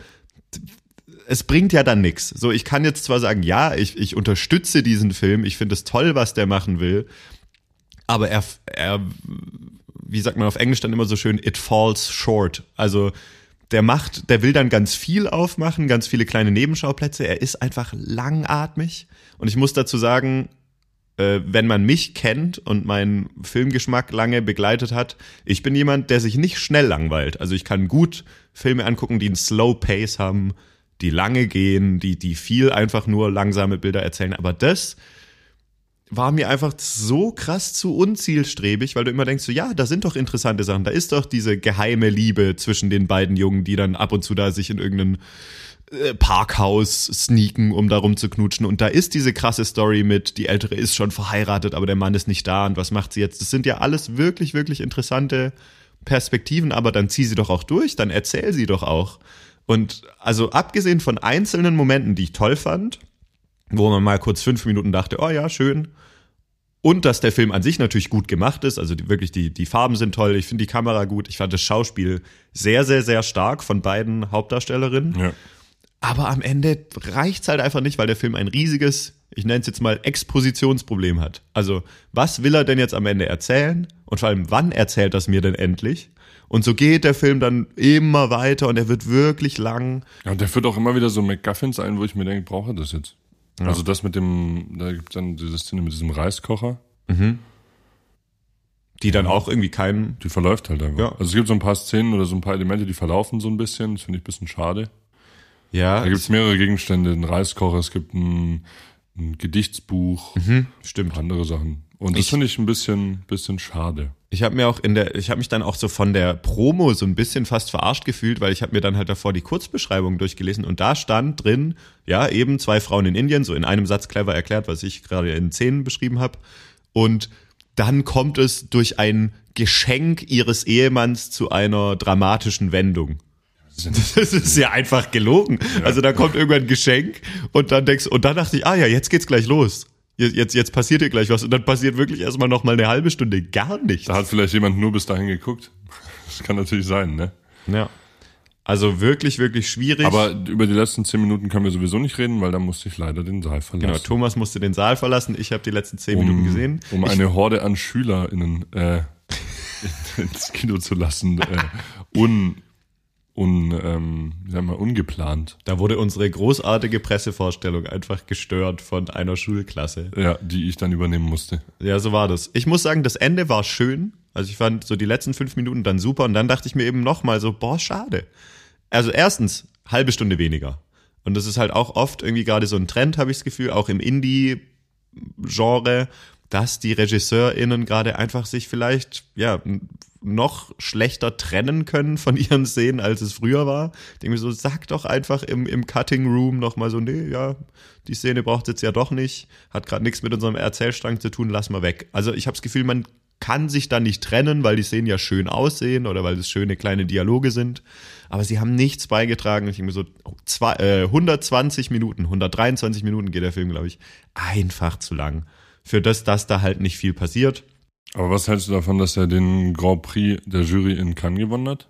es bringt ja dann nix. So, ich kann jetzt zwar sagen, ja, ich unterstütze diesen Film, ich finde es toll, was der machen will, aber er wie sagt man auf Englisch dann immer so schön, it falls short. Also der will dann ganz viel aufmachen, ganz viele kleine Nebenschauplätze. Er ist einfach langatmig. Und ich muss dazu sagen, wenn man mich kennt und meinen Filmgeschmack lange begleitet hat, ich bin jemand, der sich nicht schnell langweilt. Also ich kann gut Filme angucken, die einen Slow Pace haben, die lange gehen, die viel einfach nur langsame Bilder erzählen. Aber das war mir einfach so krass zu unzielstrebig, weil du immer denkst, so, ja, da sind doch interessante Sachen. Da ist doch diese geheime Liebe zwischen den beiden Jungen, die dann ab und zu da sich in irgendein Parkhaus sneaken, um da rumzuknutschen. Und da ist diese krasse Story mit, die Ältere ist schon verheiratet, aber der Mann ist nicht da und was macht sie jetzt? Das sind ja alles wirklich, wirklich interessante Perspektiven, aber dann zieh sie doch auch durch, dann erzähl sie doch auch. Und also abgesehen von einzelnen Momenten, die ich toll fand, wo man mal kurz 5 Minuten dachte, oh ja, schön. Und dass der Film an sich natürlich gut gemacht ist, also die Farben sind toll, ich finde die Kamera gut, ich fand das Schauspiel sehr, sehr, sehr stark von beiden Hauptdarstellerinnen. Ja. Aber am Ende reicht's halt einfach nicht, weil der Film ein riesiges, ich nenne es jetzt mal Expositionsproblem hat. Also was will er denn jetzt am Ende erzählen? Und vor allem, wann erzählt das mir denn endlich? Und so geht der Film dann immer weiter und er wird wirklich lang. Ja, und der führt auch immer wieder so MacGuffins ein, wo ich mir denke, brauche das jetzt? Ja. Also das da gibt's dann diese Szene mit diesem Reiskocher. Mhm. Die dann auch irgendwie Die verläuft halt einfach. Ja. Also es gibt so ein paar Szenen oder so ein paar Elemente, die verlaufen so ein bisschen. Das finde ich ein bisschen schade. Ja. Da gibt's mehrere Gegenstände, einen Reiskocher, es gibt ein Gedichtsbuch. Stimmt. Andere Sachen. Und das finde ich ein bisschen schade. Ich habe mich dann auch so von der Promo so ein bisschen fast verarscht gefühlt, weil ich habe mir dann halt davor die Kurzbeschreibung durchgelesen und da stand drin, ja, eben 2 Frauen in Indien, so in einem Satz clever erklärt, was ich gerade in Szenen beschrieben habe. Und dann kommt es durch ein Geschenk ihres Ehemanns zu einer dramatischen Wendung. Das ist ja einfach gelogen. Ja. Also da kommt irgendwann ein Geschenk und dann dachte ich, ja, jetzt geht's gleich los. Jetzt passiert hier gleich was und dann passiert wirklich erstmal noch mal eine halbe Stunde gar nichts. Da hat vielleicht jemand nur bis dahin geguckt. Das kann natürlich sein, ne? Ja. Also wirklich, wirklich schwierig. Aber über die letzten 10 Minuten können wir sowieso nicht reden, weil da musste ich leider den Saal verlassen. Genau, Thomas musste den Saal verlassen. Ich habe die letzen 10 Minuten gesehen. Um eine Horde an SchülerInnen ins Kino zu lassen. Ungeplant. Da wurde unsere großartige Pressevorstellung einfach gestört von einer Schulklasse. Ja, die ich dann übernehmen musste. Ja, so war das. Ich muss sagen, das Ende war schön. Also ich fand so die letzten 5 Minuten dann super und dann dachte ich mir eben nochmal so, schade. Also erstens, halbe Stunde weniger. Und das ist halt auch oft irgendwie gerade so ein Trend, habe ich das Gefühl, auch im Indie-Genre, dass die RegisseurInnen gerade einfach sich vielleicht, ja, noch schlechter trennen können von ihren Szenen, als es früher war. Ich denke mir so, sag doch einfach im Cutting Room nochmal so, nee, ja, die Szene braucht jetzt ja doch nicht, hat gerade nichts mit unserem Erzählstrang zu tun, lass mal weg. Also ich habe das Gefühl, man kann sich da nicht trennen, weil die Szenen ja schön aussehen oder weil es schöne kleine Dialoge sind. Aber sie haben nichts beigetragen. Ich denke mir so, 123 Minuten, 123 Minuten geht der Film, glaube ich, einfach zu lang. Für das, dass da halt nicht viel passiert. Aber was hältst du davon, dass er den Grand Prix der Jury in Cannes gewonnen hat?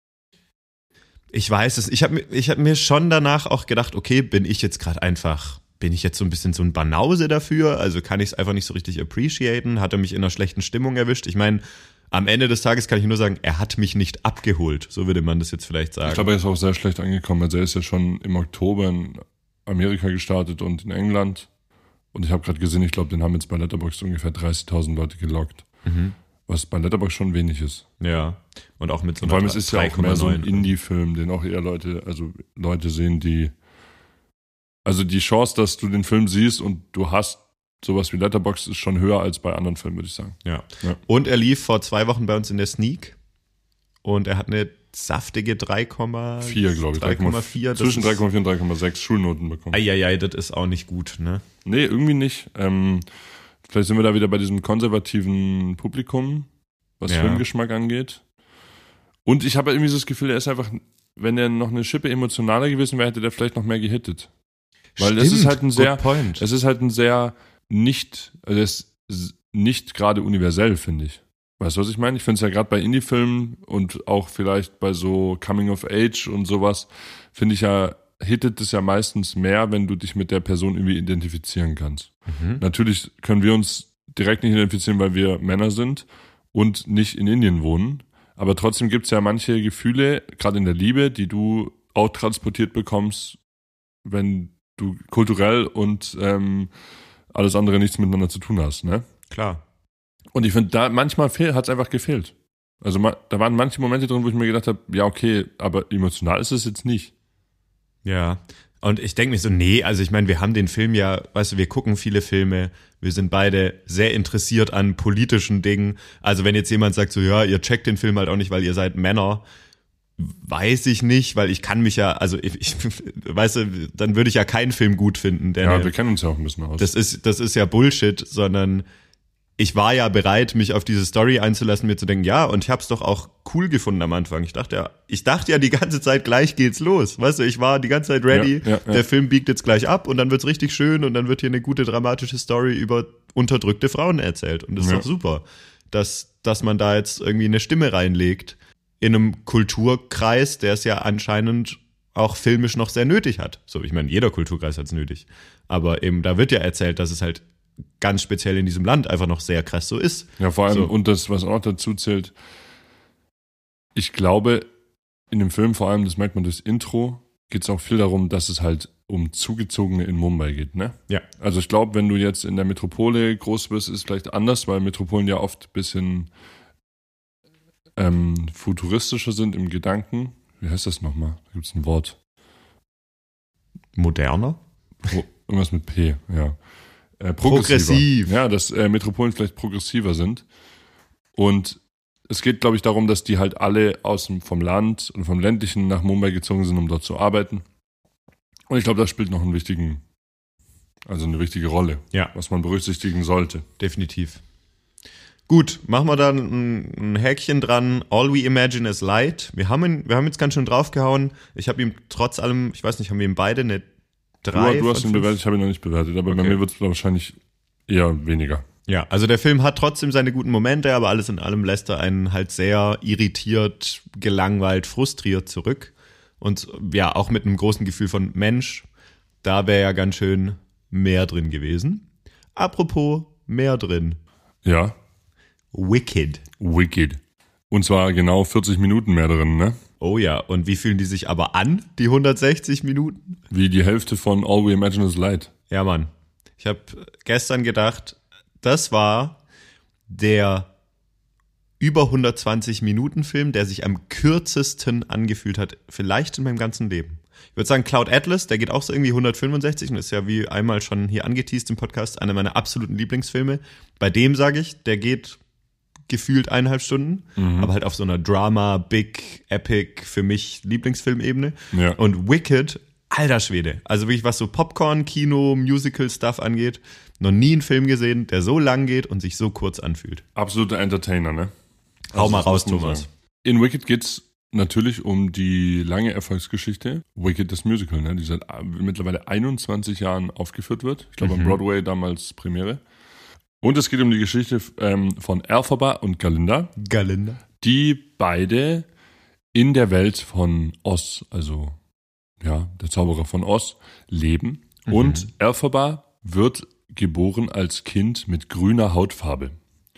Ich weiß es. Ich hab mir schon danach auch gedacht, okay, bin ich jetzt so ein bisschen so ein Banause dafür? Also kann ich es einfach nicht so richtig appreciaten? Hat er mich in einer schlechten Stimmung erwischt? Ich meine, am Ende des Tages kann ich nur sagen, er hat mich nicht abgeholt. So würde man das jetzt vielleicht sagen. Ich glaube, er ist auch sehr schlecht angekommen. Also er ist ja schon im Oktober in Amerika gestartet und in England. Und ich habe gerade gesehen, ich glaube, den haben jetzt bei Letterboxd ungefähr 30.000 Leute gelockt. Was bei Letterboxd schon wenig ist. Ja. Und auch mit so einer vor allem, es ist ja auch mehr so ein Indie-Film, den auch eher Leute sehen, die, also die Chance, dass du den Film siehst und du hast sowas wie Letterboxd, ist schon höher als bei anderen Filmen, würde ich sagen. Ja. Und er lief vor 2 Wochen bei uns in der Sneak und er hat eine saftige 3,4, glaube ich. 3,4. Zwischen 3,4 und 3,6 Schulnoten bekommen. Eieiei, das ist auch nicht gut, ne? Nee, irgendwie nicht. Vielleicht sind wir da wieder bei diesem konservativen Publikum, was Filmgeschmack angeht. Und ich habe irgendwie so das Gefühl, er ist einfach, wenn er noch eine Schippe emotionaler gewesen wäre, hätte der vielleicht noch mehr gehittet. Weil Stimmt, es ist halt ein sehr nicht gerade universell, finde ich. Weißt du, was ich meine? Ich finde es ja gerade bei Indie-Filmen und auch vielleicht bei so Coming of Age und sowas, finde ich ja, hittet es ja meistens mehr, wenn du dich mit der Person irgendwie identifizieren kannst. Natürlich können wir uns direkt nicht identifizieren, weil wir Männer sind und nicht in Indien wohnen. Aber trotzdem gibt's ja manche Gefühle, gerade in der Liebe, die du auch transportiert bekommst, wenn du kulturell und alles andere nichts miteinander zu tun hast, ne? Klar. Und ich finde, da manchmal hat's einfach gefehlt. Also da waren manche Momente drin, wo ich mir gedacht habe, ja okay, aber emotional ist es jetzt nicht. Ja. Und ich denke mir so, nee, also ich meine, wir haben den Film ja, weißt du, wir gucken viele Filme, wir sind beide sehr interessiert an politischen Dingen. Also wenn jetzt jemand sagt so, ja, ihr checkt den Film halt auch nicht, weil ihr seid Männer, weiß ich nicht, weil ich kann mich ja, also ich weißt du, dann würde ich ja keinen Film gut finden. Ja, wir kennen uns ja auch ein bisschen aus. Das ist ja Bullshit, sondern ich war ja bereit, mich auf diese Story einzulassen, mir zu denken, ja, und ich hab's doch auch cool gefunden am Anfang. Ich dachte ja die ganze Zeit, gleich geht's los. Weißt du, ich war die ganze Zeit ready, ja. Der Film biegt jetzt gleich ab und dann wird's richtig schön und dann wird hier eine gute dramatische Story über unterdrückte Frauen erzählt. Und das ist doch super, dass man da jetzt irgendwie eine Stimme reinlegt in einem Kulturkreis, der es ja anscheinend auch filmisch noch sehr nötig hat. So, ich meine, jeder Kulturkreis hat's nötig. Aber eben, da wird ja erzählt, dass es halt ganz speziell in diesem Land einfach noch sehr krass so ist. Ja, vor allem, so. Und das, was auch dazu zählt, ich glaube, in dem Film, vor allem, das merkt man durchs Intro, geht es auch viel darum, dass es halt um Zugezogene in Mumbai geht, ne? Ja. Also ich glaube, wenn du jetzt in der Metropole groß wirst, ist es vielleicht anders, weil Metropolen ja oft ein bisschen futuristischer sind im Gedanken. Wie heißt das nochmal? Da gibt es ein Wort. Moderner? Irgendwas mit P, ja. Progressiv. Ja, dass Metropolen vielleicht progressiver sind. Und es geht, glaube ich, darum, dass die halt alle vom Land und vom ländlichen nach Mumbai gezogen sind, um dort zu arbeiten. Und ich glaube, das spielt noch eine wichtige Rolle, ja, was man berücksichtigen sollte. Definitiv. Gut, machen wir dann ein Häkchen dran. All we imagine is light. Wir haben jetzt ganz schön draufgehauen. Ich habe ihm trotz allem, ich weiß nicht, haben wir ihm beide eine 3? Du hast ihn bewertet, ich habe ihn noch nicht bewertet, aber okay. Bei mir wird es wahrscheinlich eher weniger. Ja, also der Film hat trotzdem seine guten Momente, aber alles in allem lässt er einen halt sehr irritiert, gelangweilt, frustriert zurück. Und ja, auch mit einem großen Gefühl von Mensch, da wäre ja ganz schön mehr drin gewesen. Apropos mehr drin. Ja. Wicked. Und zwar genau 40 Minuten mehr drin, ne? Oh ja, und wie fühlen die sich aber an, die 160 Minuten? Wie die Hälfte von All We Imagine Is Light. Ja, Mann. Ich habe gestern gedacht, das war der über 120 Minuten Film, der sich am kürzesten angefühlt hat, vielleicht in meinem ganzen Leben. Ich würde sagen, Cloud Atlas, der geht auch so irgendwie 165 und ist ja wie einmal schon hier angeteased im Podcast, einer meiner absoluten Lieblingsfilme. Bei dem sage ich, der geht gefühlt 1,5 Stunden, aber halt auf so einer Drama, Big, Epic, für mich Lieblingsfilmebene. Ja. Und Wicked, alter Schwede. Also wirklich, was so Popcorn, Kino, Musical-Stuff angeht, noch nie einen Film gesehen, der so lang geht und sich so kurz anfühlt. Absoluter Entertainer, ne? Hau mal raus, Thomas. In Wicked geht's natürlich um die lange Erfolgsgeschichte. Wicked, das Musical, ne? Die seit mittlerweile 21 Jahren aufgeführt wird. Ich glaube, am Broadway damals Premiere. Und es geht um die Geschichte von Elphaba und Galinda. Die beide in der Welt von Oz, also ja, der Zauberer von Oz, leben. Und Elphaba wird geboren als Kind mit grüner Hautfarbe.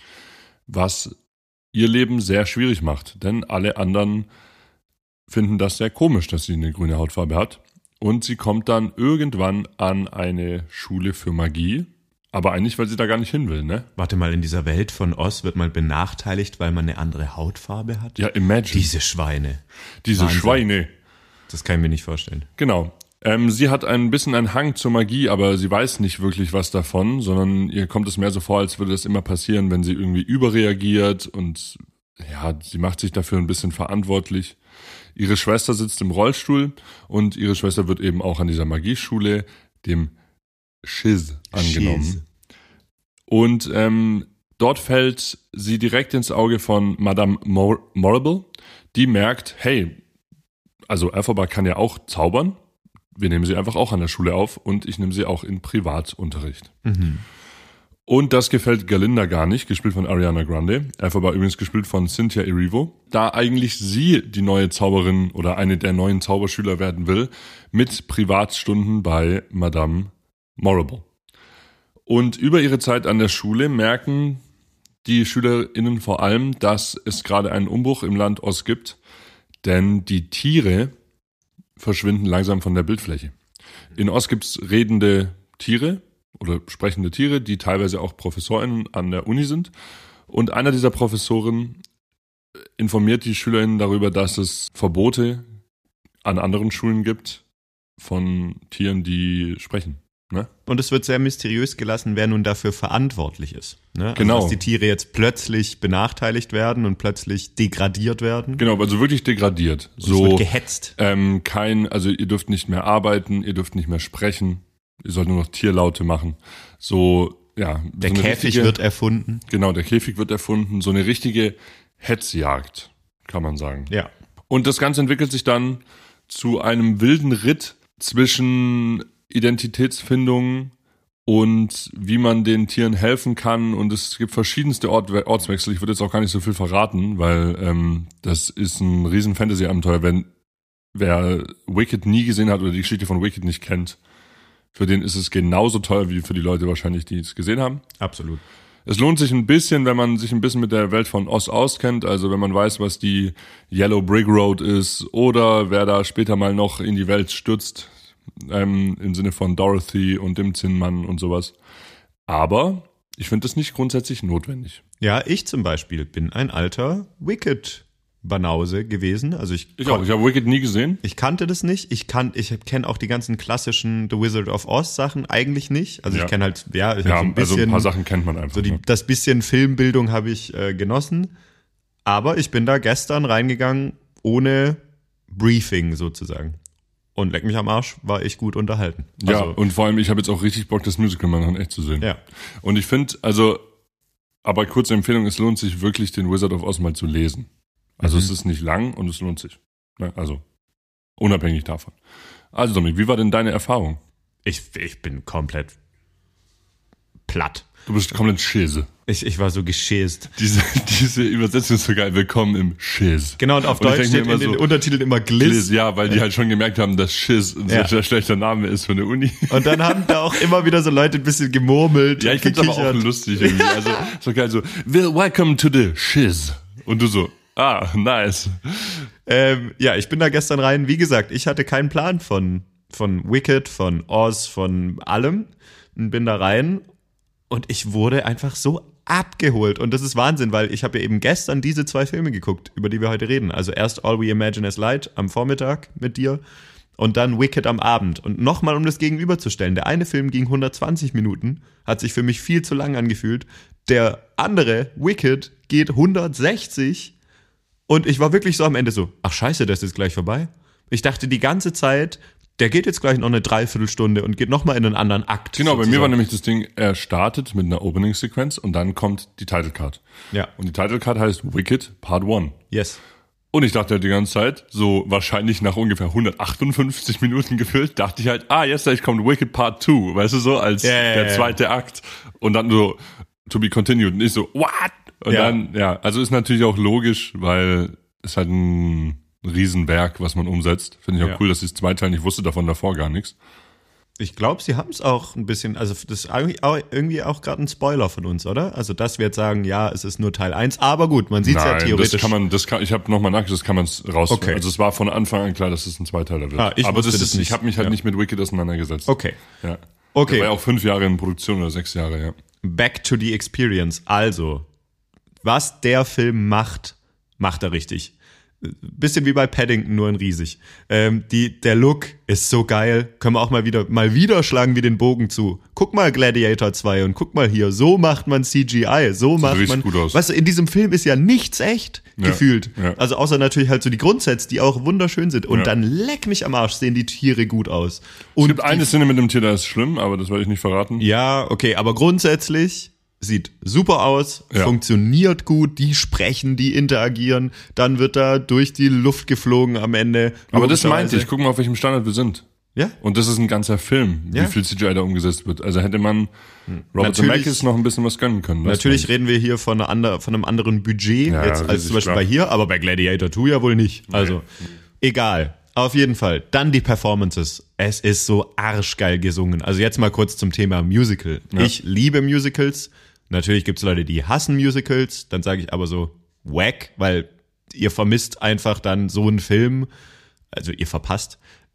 Was ihr Leben sehr schwierig macht, denn alle anderen finden das sehr komisch, dass sie eine grüne Hautfarbe hat. Und sie kommt dann irgendwann an eine Schule für Magie, aber eigentlich, weil sie da gar nicht hin will, ne? Warte mal, in dieser Welt von Oz wird man benachteiligt, weil man eine andere Hautfarbe hat? Ja, imagine. Diese Schweine. Diese Wahnsinn. Schweine. Das kann ich mir nicht vorstellen. Genau. Sie hat ein bisschen einen Hang zur Magie, aber sie weiß nicht wirklich was davon, sondern ihr kommt es mehr so vor, als würde das immer passieren, wenn sie irgendwie überreagiert und ja, sie macht sich dafür ein bisschen verantwortlich. Ihre Schwester sitzt im Rollstuhl und ihre Schwester wird eben auch an dieser Magieschule, dem Shiz, angenommen. Und dort fällt sie direkt ins Auge von Madame Morrible, die merkt, hey, also Elphaba kann ja auch zaubern. Wir nehmen sie einfach auch an der Schule auf und ich nehme sie auch in Privatunterricht. Und das gefällt Galinda gar nicht, gespielt von Ariana Grande. Elphaba übrigens gespielt von Cynthia Erivo. Da eigentlich sie die neue Zauberin oder eine der neuen Zauberschüler werden will, mit Privatstunden bei Madame Morrible. Und über ihre Zeit an der Schule merken die SchülerInnen vor allem, dass es gerade einen Umbruch im Land Oz gibt, denn die Tiere verschwinden langsam von der Bildfläche. In Oz gibt's redende Tiere oder sprechende Tiere, die teilweise auch ProfessorInnen an der Uni sind. Und einer dieser Professoren informiert die SchülerInnen darüber, dass es Verbote an anderen Schulen gibt von Tieren, die sprechen. Ne? Und es wird sehr mysteriös gelassen, wer nun dafür verantwortlich ist. Ne? Genau. Also, dass die Tiere jetzt plötzlich benachteiligt werden und plötzlich degradiert werden. Genau, also wirklich degradiert. Und es wird gehetzt. Also ihr dürft nicht mehr arbeiten, ihr dürft nicht mehr sprechen, ihr sollt nur noch Tierlaute machen. So, ja. Der so Käfig wird erfunden. Genau, der Käfig wird erfunden. So eine richtige Hetzjagd, kann man sagen. Ja. Und das Ganze entwickelt sich dann zu einem wilden Ritt zwischen Identitätsfindung und wie man den Tieren helfen kann. Und es gibt verschiedenste Ortswechsel. Ich würde jetzt auch gar nicht so viel verraten, weil das ist ein riesen Fantasy-Abenteuer. Wer Wicked nie gesehen hat oder die Geschichte von Wicked nicht kennt, für den ist es genauso teuer wie für die Leute wahrscheinlich, die es gesehen haben. Absolut. Es lohnt sich ein bisschen, wenn man sich ein bisschen mit der Welt von Oz auskennt, also wenn man weiß, was die Yellow Brick Road ist oder wer da später mal noch in die Welt stürzt, im Sinne von Dorothy und dem Zinnmann und sowas. Aber ich finde das nicht grundsätzlich notwendig. Ja, ich zum Beispiel bin ein alter Wicked-Banause gewesen. Also ich habe Wicked nie gesehen. Ich kannte das nicht. Ich kenne auch die ganzen klassischen The Wizard of Oz Sachen eigentlich nicht. Also ich kenne halt, so ein bisschen, also ein paar Sachen kennt man einfach. So das bisschen Filmbildung habe ich genossen. Aber ich bin da gestern reingegangen ohne Briefing sozusagen. Und leck mich am Arsch, war ich gut unterhalten. Ja, also, und vor allem, ich habe jetzt auch richtig Bock, das Musical mal in echt zu sehen. Ja. Und ich finde, aber kurze Empfehlung, es lohnt sich wirklich, den Wizard of Oz mal zu lesen. Also es ist nicht lang und es lohnt sich. Also unabhängig davon. Also Dominik, wie war denn deine Erfahrung? Ich bin komplett platt. Du bist komplett Schäse. Ich war so geschäst. Diese Übersetzung ist so geil. Willkommen im Schiss. Genau, und auf Deutsch steht in den Untertiteln immer Gliss. Ja, weil die halt schon gemerkt haben, dass Schiss ein schlechter Name ist für eine Uni. Und dann haben da auch immer wieder so Leute ein bisschen gemurmelt. Ja, ich find's aber auch lustig irgendwie. Also, so geil, so, welcome to the Shiz. Und du so, nice. Ja, ich bin da gestern rein. Wie gesagt, ich hatte keinen Plan von Wicked, von Oz, von allem. Und bin da rein und ich wurde einfach so abgeholt. Und das ist Wahnsinn, weil ich habe ja eben gestern diese 2 Filme geguckt, über die wir heute reden. Also erst All We Imagine Is Light am Vormittag mit dir und dann Wicked am Abend. Und nochmal, um das gegenüberzustellen. Der eine Film ging 120 Minuten, hat sich für mich viel zu lang angefühlt. Der andere, Wicked, geht 160 und ich war wirklich so am Ende so, ach scheiße, das ist gleich vorbei. Ich dachte die ganze Zeit, der geht jetzt gleich noch eine Dreiviertelstunde und geht nochmal in einen anderen Akt. Genau, sozusagen. Bei mir war nämlich das Ding, er startet mit einer Opening-Sequenz und dann kommt die Title Card. Ja. Und die Title Card heißt Wicked Part 1. Yes. Und ich dachte halt die ganze Zeit, so wahrscheinlich nach ungefähr 158 Minuten gefüllt, dachte ich halt, jetzt gleich kommt Wicked Part 2, weißt du, so als der zweite Akt. Und dann so, to be continued. Und ich so, what? Und dann, also ist natürlich auch logisch, weil es halt ein Riesenwerk, was man umsetzt. Finde ich auch cool, dass ich das Zweiteil nicht wusste, davon davor gar nichts. Ich glaube, sie haben es auch ein bisschen, also das ist irgendwie auch gerade ein Spoiler von uns, oder? Also, dass wir jetzt sagen, ja, es ist nur Teil 1, aber gut, man sieht es ja theoretisch. Ich habe nochmal nachgeschaut, das kann man raus. Okay. Also es war von Anfang an klar, dass es ein Zweiteiler wird. Aber ich habe mich halt nicht mit Wicked auseinandergesetzt. Okay. Ja. Okay. Der war ja auch 5 Jahre in Produktion oder 6 Jahre, ja. Back to the experience. Also, was der Film macht er richtig. Bisschen wie bei Paddington, nur in riesig. Der Look ist so geil. Können wir auch mal wieder schlagen wir den Bogen zu. Guck mal Gladiator 2 und guck mal hier. So macht man CGI. So macht man. Gut aus. Weißt du, in diesem Film ist ja nichts echt gefühlt. Ja. Also außer natürlich halt so die Grundsets, die auch wunderschön sind. Und dann leck mich am Arsch, sehen die Tiere gut aus. Und es gibt eine Szene mit dem Tier, da ist schlimm, aber das werde ich nicht verraten. Ja, okay, aber grundsätzlich sieht super aus, funktioniert gut, die sprechen, die interagieren, dann wird da durch die Luft geflogen am Ende. Aber das meinte ich, guck mal, auf welchem Standard wir sind. Ja. Und das ist ein ganzer Film, wie viel CGI da umgesetzt wird. Also hätte man Robert Zemeckis noch ein bisschen was gönnen können. Natürlich reden wir hier von einem anderen Budget jetzt als zum Beispiel bei hier, aber bei Gladiator 2 ja wohl nicht. Also egal. Auf jeden Fall. Dann die Performances. Es ist so arschgeil gesungen. Also jetzt mal kurz zum Thema Musical. Ja. Ich liebe Musicals. Natürlich gibt's Leute, die hassen Musicals, dann sage ich aber so, wack, weil ihr vermisst einfach dann so einen Film, also ihr verpasst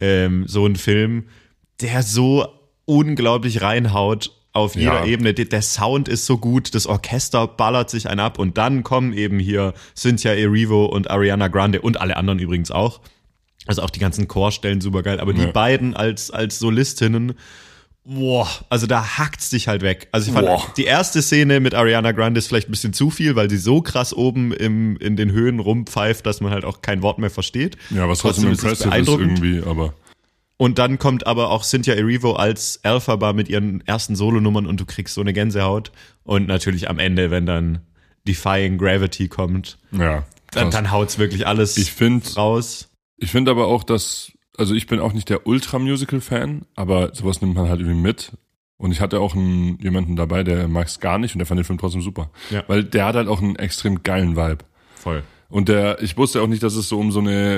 so einen Film, der so unglaublich reinhaut auf jeder Ebene. Der Sound ist so gut, das Orchester ballert sich einen ab und dann kommen eben hier Cynthia Erivo und Ariana Grande und alle anderen übrigens auch. Also auch die ganzen Chorstellen super geil, aber die beiden als Solistinnen, boah, also da hackt's dich halt weg. Also ich fand, die erste Szene mit Ariana Grande ist vielleicht ein bisschen zu viel, weil sie so krass oben in den Höhen rumpfeift, dass man halt auch kein Wort mehr versteht. Ja, was trotzdem impressive ist irgendwie, aber. Und dann kommt aber auch Cynthia Erivo als Elphaba mit ihren ersten Solonummern und du kriegst so eine Gänsehaut. Und natürlich am Ende, wenn dann Defying Gravity kommt, dann haut's wirklich alles raus. Ich finde aber auch, also ich bin auch nicht der Ultra-Musical-Fan, aber sowas nimmt man halt irgendwie mit. Und ich hatte auch jemanden dabei, der mag es gar nicht und der fand den Film trotzdem super. Ja. Weil der hat halt auch einen extrem geilen Vibe. Voll. Und ich wusste auch nicht, dass es so um so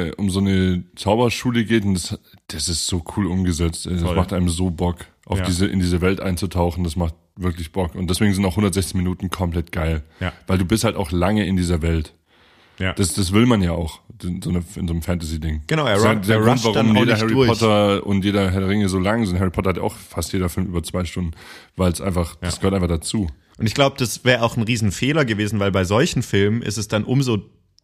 eine Zauberschule geht und das ist so cool umgesetzt. Das macht einem so Bock, in diese Welt einzutauchen. Das macht wirklich Bock. Und deswegen sind auch 160 Minuten komplett geil. Ja. Weil du bist halt auch lange in dieser Welt. Ja. Das will man ja auch in so einem Fantasy-Ding. Genau, er rusht dann auch jeder nicht Harry durch. Potter und jeder Herr der Ringe so lang sind. Harry Potter hat ja auch fast jeder Film über 2 Stunden, weil es einfach, das gehört einfach dazu. Und ich glaube, das wäre auch ein Riesenfehler gewesen, weil bei solchen Filmen ist es dann umso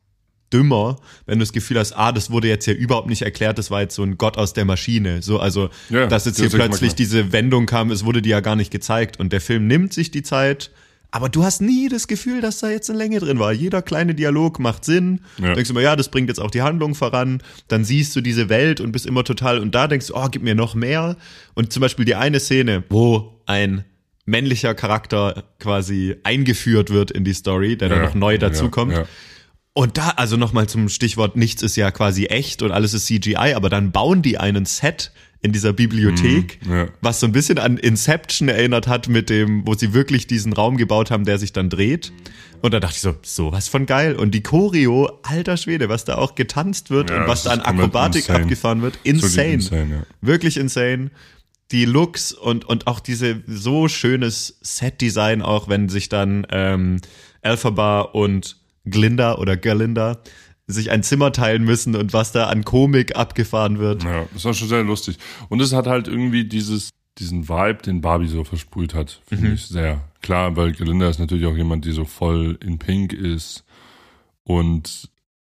dümmer, wenn du das Gefühl hast, das wurde jetzt hier überhaupt nicht erklärt, das war jetzt so ein Gott aus der Maschine. So, also, dass jetzt hier plötzlich diese Wendung kam, es wurde dir ja gar nicht gezeigt. Und der Film nimmt sich die Zeit, aber du hast nie das Gefühl, dass da jetzt eine Länge drin war. Jeder kleine Dialog macht Sinn. Ja. Denkst du immer, das bringt jetzt auch die Handlung voran. Dann siehst du diese Welt und bist immer total, und da denkst du, gib mir noch mehr. Und zum Beispiel die eine Szene, wo ein männlicher Charakter quasi eingeführt wird in die Story, der dann noch neu dazukommt. Ja. Und da, also nochmal zum Stichwort, nichts ist ja quasi echt und alles ist CGI, aber dann bauen die einen Set in dieser Bibliothek, was so ein bisschen an Inception erinnert hat mit dem, wo sie wirklich diesen Raum gebaut haben, der sich dann dreht. Und da dachte ich sowas von geil. Und die Choreo, alter Schwede, was da auch getanzt wird und was da an Akrobatik abgefahren wird, insane. Wirklich insane. Die Looks und auch diese so schönes Set-Design auch, wenn sich dann Elphaba und Glinda oder Gerlinda sich ein Zimmer teilen müssen und was da an Komik abgefahren wird. Ja, das war schon sehr lustig. Und es hat halt irgendwie diesen Vibe, den Barbie so versprüht hat, finde ich sehr. Klar, weil Gerlinda ist natürlich auch jemand, die so voll in Pink ist und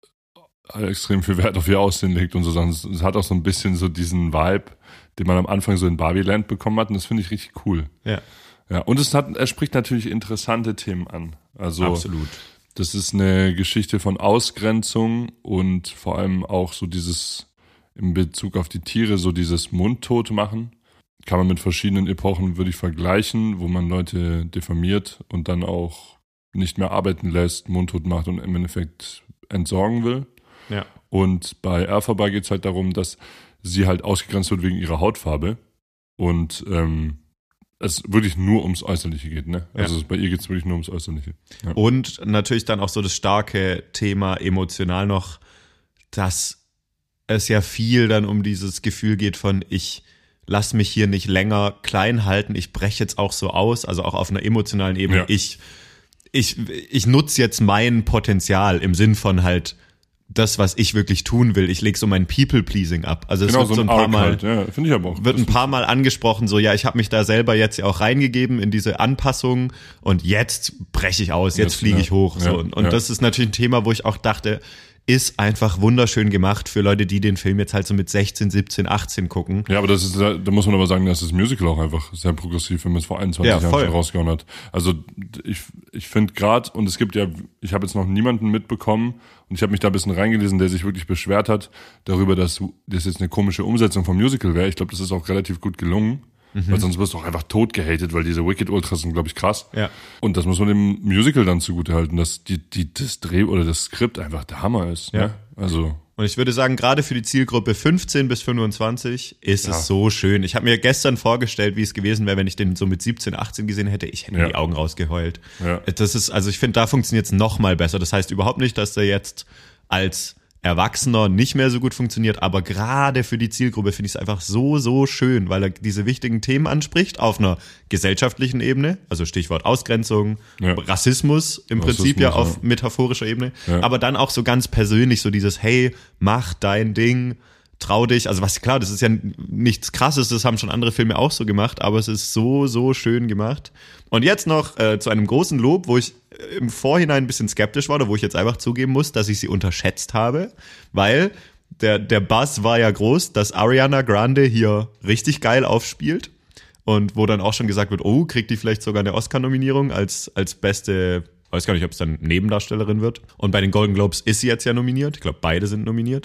extrem viel Wert auf ihr Aussehen legt und so Sachen. Es hat auch so ein bisschen so diesen Vibe, den man am Anfang so in Barbie-Land bekommen hat und das finde ich richtig cool. Ja. Ja, und er spricht natürlich interessante Themen an. Also absolut. Das ist eine Geschichte von Ausgrenzung und vor allem auch so dieses, in Bezug auf die Tiere, so dieses Mundtot machen. Kann man mit verschiedenen Epochen, würde ich vergleichen, wo man Leute diffamiert und dann auch nicht mehr arbeiten lässt, mundtot macht und im Endeffekt entsorgen will. Ja. Und bei Elphaba geht es halt darum, dass sie halt ausgegrenzt wird wegen ihrer Hautfarbe und es wirklich nur ums Äußerliche geht, ne? Also bei ihr geht es wirklich nur ums Äußerliche. Ja. Und natürlich dann auch so das starke Thema emotional noch, dass es ja viel dann um dieses Gefühl geht von, ich lass mich hier nicht länger klein halten, ich breche jetzt auch so aus, also auch auf einer emotionalen Ebene. Ja. Ich nutze jetzt mein Potenzial im Sinn von halt das, was ich wirklich tun will. Ich lege so mein People-Pleasing ab. Also es wird so ein paar Mal, finde ich aber auch. Wird ein paar Mal angesprochen, so ich habe mich da selber jetzt ja auch reingegeben in diese Anpassung und jetzt breche ich aus, jetzt fliege ich hoch. So. Und das ist natürlich ein Thema, wo ich auch dachte, ist einfach wunderschön gemacht für Leute, die den Film jetzt halt so mit 16, 17, 18 gucken. Ja, aber da muss man aber sagen, dass das Musical auch einfach sehr progressiv, wenn man es vor 21 Jahren schon rausgehauen hat. Also ich finde gerade, und es gibt ich habe jetzt noch niemanden mitbekommen und ich habe mich da ein bisschen reingelesen, der sich wirklich beschwert hat darüber, dass das jetzt eine komische Umsetzung vom Musical wäre. Ich glaube, das ist auch relativ gut gelungen. Weil sonst wirst du auch einfach tot gehatet, weil diese Wicked Ultras sind, glaube ich, krass. Ja. Und das muss man dem Musical dann zugutehalten, dass das Dreh oder das Skript einfach der Hammer ist. Ja. Ne? Also. Und ich würde sagen, gerade für die Zielgruppe 15 bis 25 ist es so schön. Ich habe mir gestern vorgestellt, wie es gewesen wäre, wenn ich den so mit 17, 18 gesehen hätte. Ich hätte mir die Augen rausgeheult. Ja. Das ist, also ich finde, da funktioniert es noch mal besser. Das heißt überhaupt nicht, dass der jetzt als erwachsener nicht mehr so gut funktioniert, aber gerade für die Zielgruppe finde ich es einfach so, so schön, weil er diese wichtigen Themen anspricht auf einer gesellschaftlichen Ebene, also Stichwort Ausgrenzung, Rassismus im Prinzip ja auf metaphorischer Ebene, aber dann auch so ganz persönlich so dieses, hey, mach dein Ding, trau dich, also was, klar, das ist ja nichts Krasses, das haben schon andere Filme auch so gemacht, aber es ist so, so schön gemacht. Und jetzt noch zu einem großen Lob, wo ich im Vorhinein ein bisschen skeptisch war, oder wo ich jetzt einfach zugeben muss, dass ich sie unterschätzt habe, weil der Buzz war ja groß, dass Ariana Grande hier richtig geil aufspielt und wo dann auch schon gesagt wird, oh, kriegt die vielleicht sogar eine Oscar-Nominierung als beste, ich weiß gar nicht, ob es dann Nebendarstellerin wird. Und bei den Golden Globes ist sie jetzt ja nominiert, ich glaube, beide sind nominiert.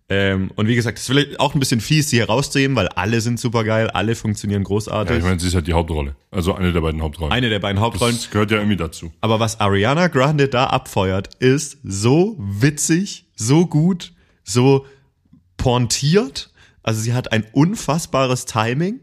Und wie gesagt, es ist vielleicht auch ein bisschen fies, sie herauszuheben, weil alle sind super geil, alle funktionieren großartig. Ja, ich meine, sie ist halt die Hauptrolle. Also eine der beiden Hauptrollen. Eine der beiden Hauptrollen. Das gehört ja irgendwie dazu. Aber was Ariana Grande da abfeuert, ist so witzig, so gut, so pointiert. Also sie hat ein unfassbares Timing,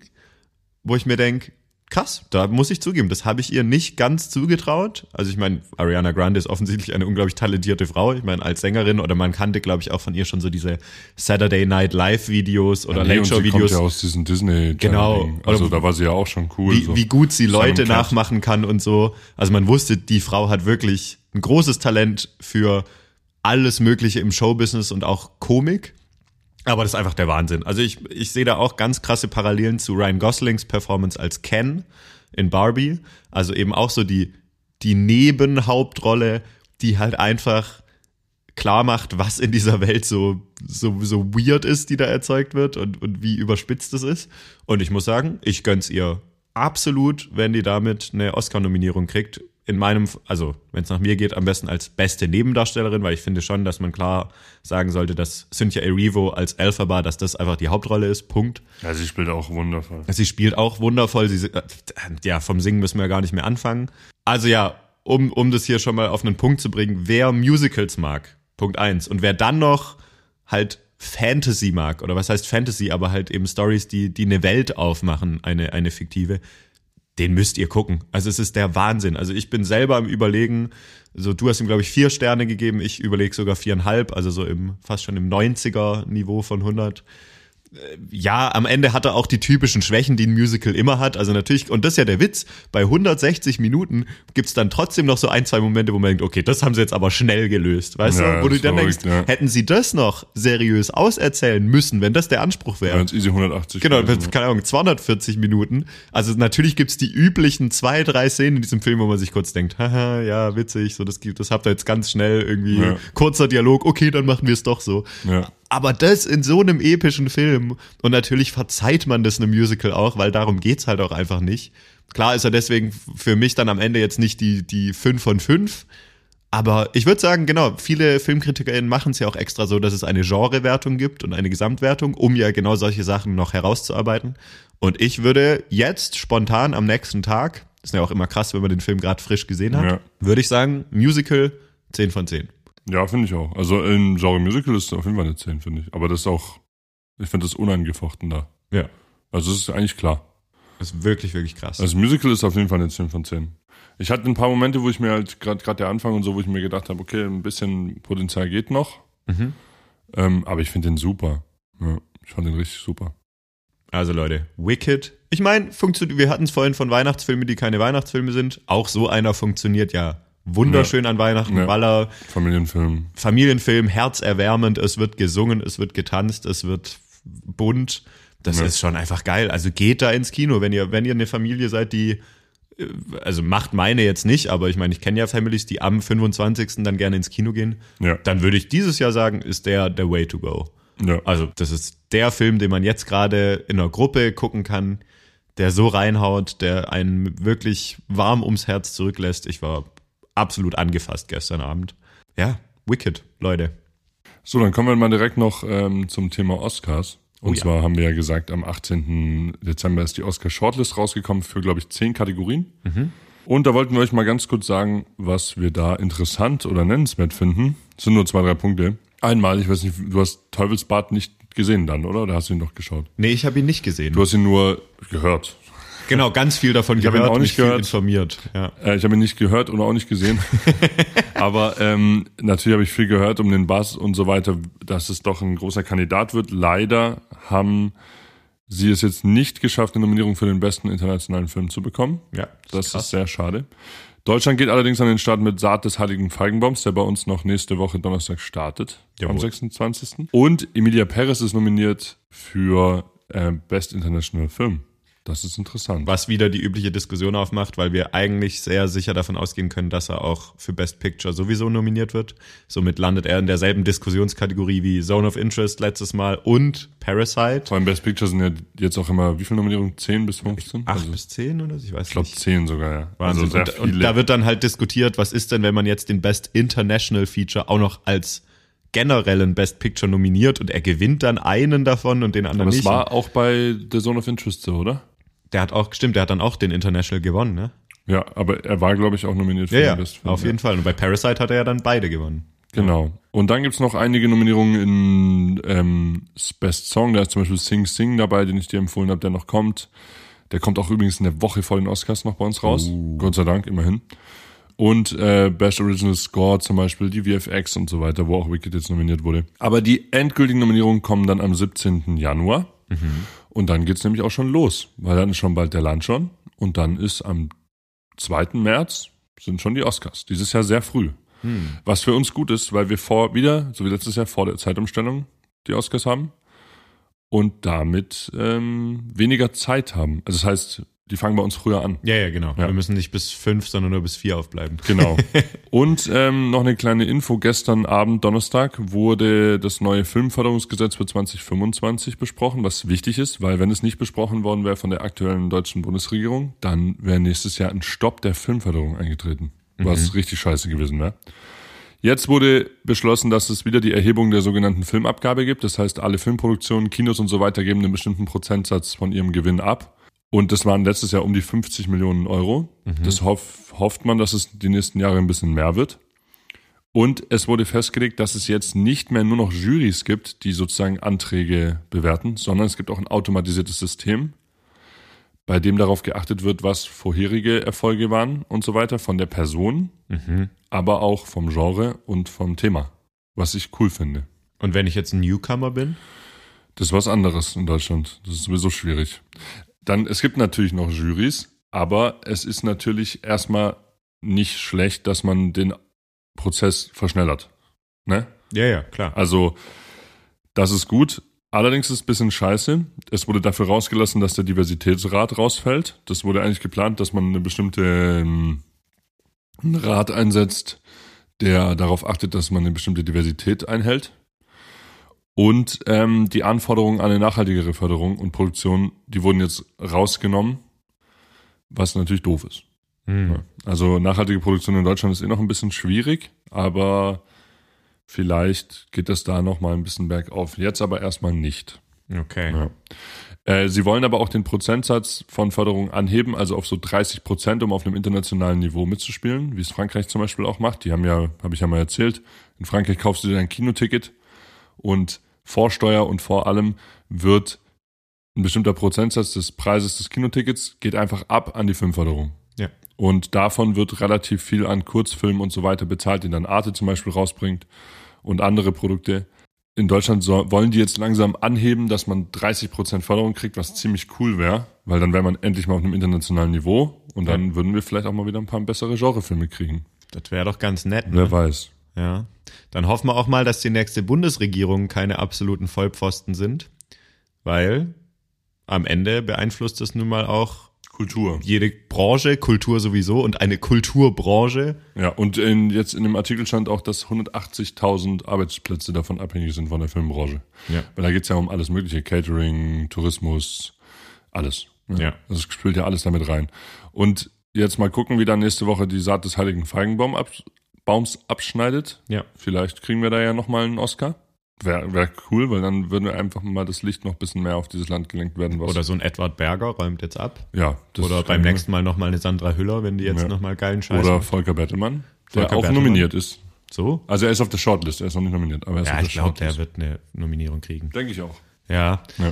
wo ich mir denke, krass, da muss ich zugeben, das habe ich ihr nicht ganz zugetraut. Also ich meine, Ariana Grande ist offensichtlich eine unglaublich talentierte Frau. Ich meine, als Sängerin, oder man kannte, glaube ich, auch von ihr schon so diese Saturday Night Live Videos oder Late Show Videos. Sie kommt ja aus diesem Disney. Genau. Also da war sie ja auch schon cool. Wie gut sie Leute nachmachen kann und so. Also man wusste, die Frau hat wirklich ein großes Talent für alles Mögliche im Showbusiness und auch Komik. Aber das ist einfach der Wahnsinn. Also ich sehe da auch ganz krasse Parallelen zu Ryan Goslings Performance als Ken in Barbie. Also eben auch so die Nebenhauptrolle, die halt einfach klar macht, was in dieser Welt so weird ist, die da erzeugt wird und wie überspitzt es ist. Und ich muss sagen, ich gönn's ihr absolut, wenn die damit eine Oscar-Nominierung kriegt. In meinem, also wenn es nach mir geht, am besten als beste Nebendarstellerin, weil ich finde schon, dass man klar sagen sollte, dass Cynthia Erivo als Elphaba, dass das einfach die Hauptrolle ist, Punkt. Ja, sie spielt auch wundervoll. Sie spielt auch wundervoll, ja, vom Singen müssen wir gar nicht mehr anfangen. Also ja, um das hier schon mal auf einen Punkt zu bringen, wer Musicals mag, Punkt 1. Und wer dann noch halt Fantasy mag, oder was heißt Fantasy, aber halt eben Stories, die eine Welt aufmachen, eine fiktive, den müsst ihr gucken. Also es ist der Wahnsinn. Also ich bin selber am Überlegen, so du hast ihm, glaube ich, 4 Sterne gegeben, ich überlege sogar 4,5, also so fast schon im 90er-Niveau von 100. Ja, am Ende hat er auch die typischen Schwächen, die ein Musical immer hat. Also natürlich, und das ist ja der Witz, bei 160 Minuten gibt's dann trotzdem noch so 1, 2 Momente, wo man denkt, okay, das haben sie jetzt aber schnell gelöst, weißt du? Wo du dann denkst, hätten sie das noch seriös auserzählen müssen, wenn das der Anspruch wäre. Ja, jetzt easy 180. Genau, keine Ahnung, 240 Minuten. Also natürlich gibt's die üblichen 2, 3 Szenen in diesem Film, wo man sich kurz denkt, haha, ja, witzig, so das habt ihr jetzt ganz schnell irgendwie, kurzer Dialog, okay, dann machen wir es doch so. Ja. Aber das in so einem epischen Film, und natürlich verzeiht man das einem Musical auch, weil darum geht's halt auch einfach nicht. Klar ist er deswegen für mich dann am Ende jetzt nicht die 5 von 5, aber ich würde sagen, genau, viele FilmkritikerInnen machen es ja auch extra so, dass es eine Genrewertung gibt und eine Gesamtwertung, um ja genau solche Sachen noch herauszuarbeiten. Und ich würde jetzt spontan am nächsten Tag, ist ja auch immer krass, wenn man den Film gerade frisch gesehen hat, würde ich sagen, Musical 10 von 10. Ja, finde ich auch. Also im Genre Musical ist es auf jeden Fall eine 10, finde ich. Aber das ist auch, ich finde das unangefochten da. Ja. Also es ist eigentlich klar. Das ist wirklich, wirklich krass. Also Musical ist auf jeden Fall eine 10 von 10. Ich hatte ein paar Momente, wo ich mir halt, gerade der Anfang und so, wo ich mir gedacht habe, okay, ein bisschen Potenzial geht noch. Mhm. Aber ich finde den super. Ja, ich fand den richtig super. Also Leute, Wicked. Ich meine, wir hatten es vorhin von Weihnachtsfilmen, die keine Weihnachtsfilme sind. Auch so einer funktioniert ja wunderschön an Weihnachten, weil er Familienfilm, herzerwärmend, es wird gesungen, es wird getanzt, es wird bunt. Das ist schon einfach geil. Also geht da ins Kino, wenn ihr eine Familie seid, die, also macht meine jetzt nicht, aber ich meine, ich kenne ja Families, die am 25. dann gerne ins Kino gehen. Ja. Dann würde ich dieses Jahr sagen, ist der way to go. Ja. Also das ist der Film, den man jetzt gerade in einer Gruppe gucken kann, der so reinhaut, der einen wirklich warm ums Herz zurücklässt. Ich war absolut angefasst gestern Abend. Ja, Wicked, Leute. So, dann kommen wir mal direkt noch zum Thema Oscars. Und zwar haben wir ja gesagt, am 18. Dezember ist die Oscar-Shortlist rausgekommen für, glaube ich, 10 Kategorien. Mhm. Und da wollten wir euch mal ganz kurz sagen, was wir da interessant oder nennenswert finden. Das sind nur 2, 3 Punkte. Einmal, ich weiß nicht, du hast Teufelsbad nicht gesehen dann, oder? Oder hast du ihn doch geschaut? Nee, ich habe ihn nicht gesehen. Du hast ihn nur gehört. Genau, ganz viel davon Ich habe ihn gehört, auch nicht mich viel gehört. informiert. Ja. Ich habe ihn nicht gehört oder auch nicht gesehen. Aber natürlich habe ich viel gehört um den Bass und so weiter, dass es doch ein großer Kandidat wird. Leider haben sie es jetzt nicht geschafft, eine Nominierung für den besten internationalen Film zu bekommen. Ja, Das krass. ist sehr schade. Deutschland geht allerdings an den Start mit Saat des Heiligen Feigenbaums, der bei uns noch nächste Woche Donnerstag startet, Jawohl. am 26. Und Emilia Perez ist nominiert für Best International Film. Das ist interessant. Was wieder die übliche Diskussion aufmacht, weil wir eigentlich sehr sicher davon ausgehen können, dass er auch für Best Picture sowieso nominiert wird. Somit landet er in derselben Diskussionskategorie wie Zone of Interest letztes Mal und Parasite. Vor allem Best Picture sind ja jetzt auch immer, wie viele Nominierungen? 10 bis 15? 8 bis 10 oder so? Ich weiß Ich glaube nicht. 10 sogar, ja. Wahnsinn. Also sehr Und viele. da wird dann halt diskutiert, was ist denn, wenn man jetzt den Best International Feature auch noch als generellen Best Picture nominiert und er gewinnt dann einen davon und den anderen Aber nicht. es war auch bei The Zone of Interest so, oder? Der hat dann auch den International gewonnen, ne? Ja, aber er war, glaube ich, auch nominiert für Ja, den Best Film. auf jeden Fall. Und bei Parasite hat er ja dann beide gewonnen. Genau. Und dann gibt's noch einige Nominierungen in Best Song. Da ist zum Beispiel Sing Sing dabei, den ich dir empfohlen habe, der noch kommt. Der kommt auch übrigens eine Woche vor den Oscars noch bei uns raus. Gott sei Dank, immerhin. Und Best Original Score zum Beispiel, die VFX und so weiter, wo auch Wicked jetzt nominiert wurde. Aber die endgültigen Nominierungen kommen dann am 17. Januar. Und dann geht's nämlich auch schon los, weil dann ist schon bald der Luncheon. Und dann ist am 2. März sind schon die Oscars. Dieses Jahr sehr früh. Was für uns gut ist, weil wir wieder, so wie letztes Jahr vor der Zeitumstellung, die Oscars haben. Und damit weniger Zeit haben. Also das heißt, die fangen bei uns früher an. Ja, genau. Ja. Wir müssen nicht bis 5, sondern nur bis 4 aufbleiben. Genau. Und noch eine kleine Info. Gestern Abend, Donnerstag, wurde das neue Filmförderungsgesetz für 2025 besprochen, was wichtig ist, weil wenn es nicht besprochen worden wäre von der aktuellen deutschen Bundesregierung, dann wäre nächstes Jahr ein Stopp der Filmförderung eingetreten, was richtig scheiße gewesen wäre. Jetzt wurde beschlossen, dass es wieder die Erhebung der sogenannten Filmabgabe gibt. Das heißt, alle Filmproduktionen, Kinos und so weiter geben einen bestimmten Prozentsatz von ihrem Gewinn ab. Und das waren letztes Jahr um die 50 Millionen Euro. Das hofft man, dass es die nächsten Jahre ein bisschen mehr wird. Und es wurde festgelegt, dass es jetzt nicht mehr nur noch Jurys gibt, die sozusagen Anträge bewerten, sondern es gibt auch ein automatisiertes System, bei dem darauf geachtet wird, was vorherige Erfolge waren und so weiter von der Person, aber auch vom Genre und vom Thema, was ich cool finde. Und wenn ich jetzt ein Newcomer bin? Das ist was anderes in Deutschland. Das ist sowieso schwierig. Dann, es gibt natürlich noch Jurys, aber es ist natürlich erstmal nicht schlecht, dass man den Prozess verschnellert. Ne? Ja, klar. Also, das ist gut. Allerdings ist es ein bisschen scheiße. Es wurde dafür rausgelassen, dass der Diversitätsrat rausfällt. Das wurde eigentlich geplant, dass man eine bestimmte einen Rat einsetzt, der darauf achtet, dass man eine bestimmte Diversität einhält. Und die Anforderungen an eine nachhaltigere Förderung und Produktion, die wurden jetzt rausgenommen, was natürlich doof ist. Ja. Also nachhaltige Produktion in Deutschland ist noch ein bisschen schwierig, aber vielleicht geht es da noch mal ein bisschen bergauf. Jetzt aber erstmal nicht. Okay. Ja. Sie wollen aber auch den Prozentsatz von Förderung anheben, also auf so 30%, um auf einem internationalen Niveau mitzuspielen, wie es Frankreich zum Beispiel auch macht. Die haben ja, habe ich ja mal erzählt, in Frankreich kaufst du dir ein Kinoticket und vor Steuer und vor allem wird ein bestimmter Prozentsatz des Preises des Kinotickets geht einfach ab an die Filmförderung. Ja. Und davon wird relativ viel an Kurzfilmen und so weiter bezahlt, den dann Arte zum Beispiel rausbringt und andere Produkte. In Deutschland wollen die jetzt langsam anheben, dass man 30% Förderung kriegt, was ziemlich cool wäre, weil dann wäre man endlich mal auf einem internationalen Niveau und dann würden wir vielleicht auch mal wieder ein paar bessere Genrefilme kriegen. Das wäre doch ganz nett, ne? Wer weiß. Ja. Dann hoffen wir auch mal, dass die nächste Bundesregierung keine absoluten Vollpfosten sind, weil am Ende beeinflusst es nun mal auch Kultur. jede Branche, Kultur sowieso und eine Kulturbranche. Ja, und jetzt in dem Artikel stand auch, dass 180.000 Arbeitsplätze davon abhängig sind von der Filmbranche. Ja. Weil da geht's ja um alles mögliche, Catering, Tourismus, alles. Ja. Also es spielt ja alles damit rein. Und jetzt mal gucken, wie dann nächste Woche die Saat des Heiligen Feigenbaums abschneidet. Ja. Vielleicht kriegen wir da ja nochmal einen Oscar. Wäre cool, weil dann würden wir einfach mal das Licht noch ein bisschen mehr auf dieses Land gelenkt werden. Oder so ein Edward Berger räumt jetzt ab. Ja. Oder beim nächsten Mal nochmal eine Sandra Hüller, wenn die jetzt nochmal geilen Scheiß Oder macht. Volker Bettelmann, der Volker auch Bettelmann. nominiert ist. So? Also er ist auf der Shortlist, er ist noch nicht nominiert, aber er ist Ja, auf der ich glaube, Shortlist. der wird eine Nominierung kriegen. Denke ich auch. Ja. Ja.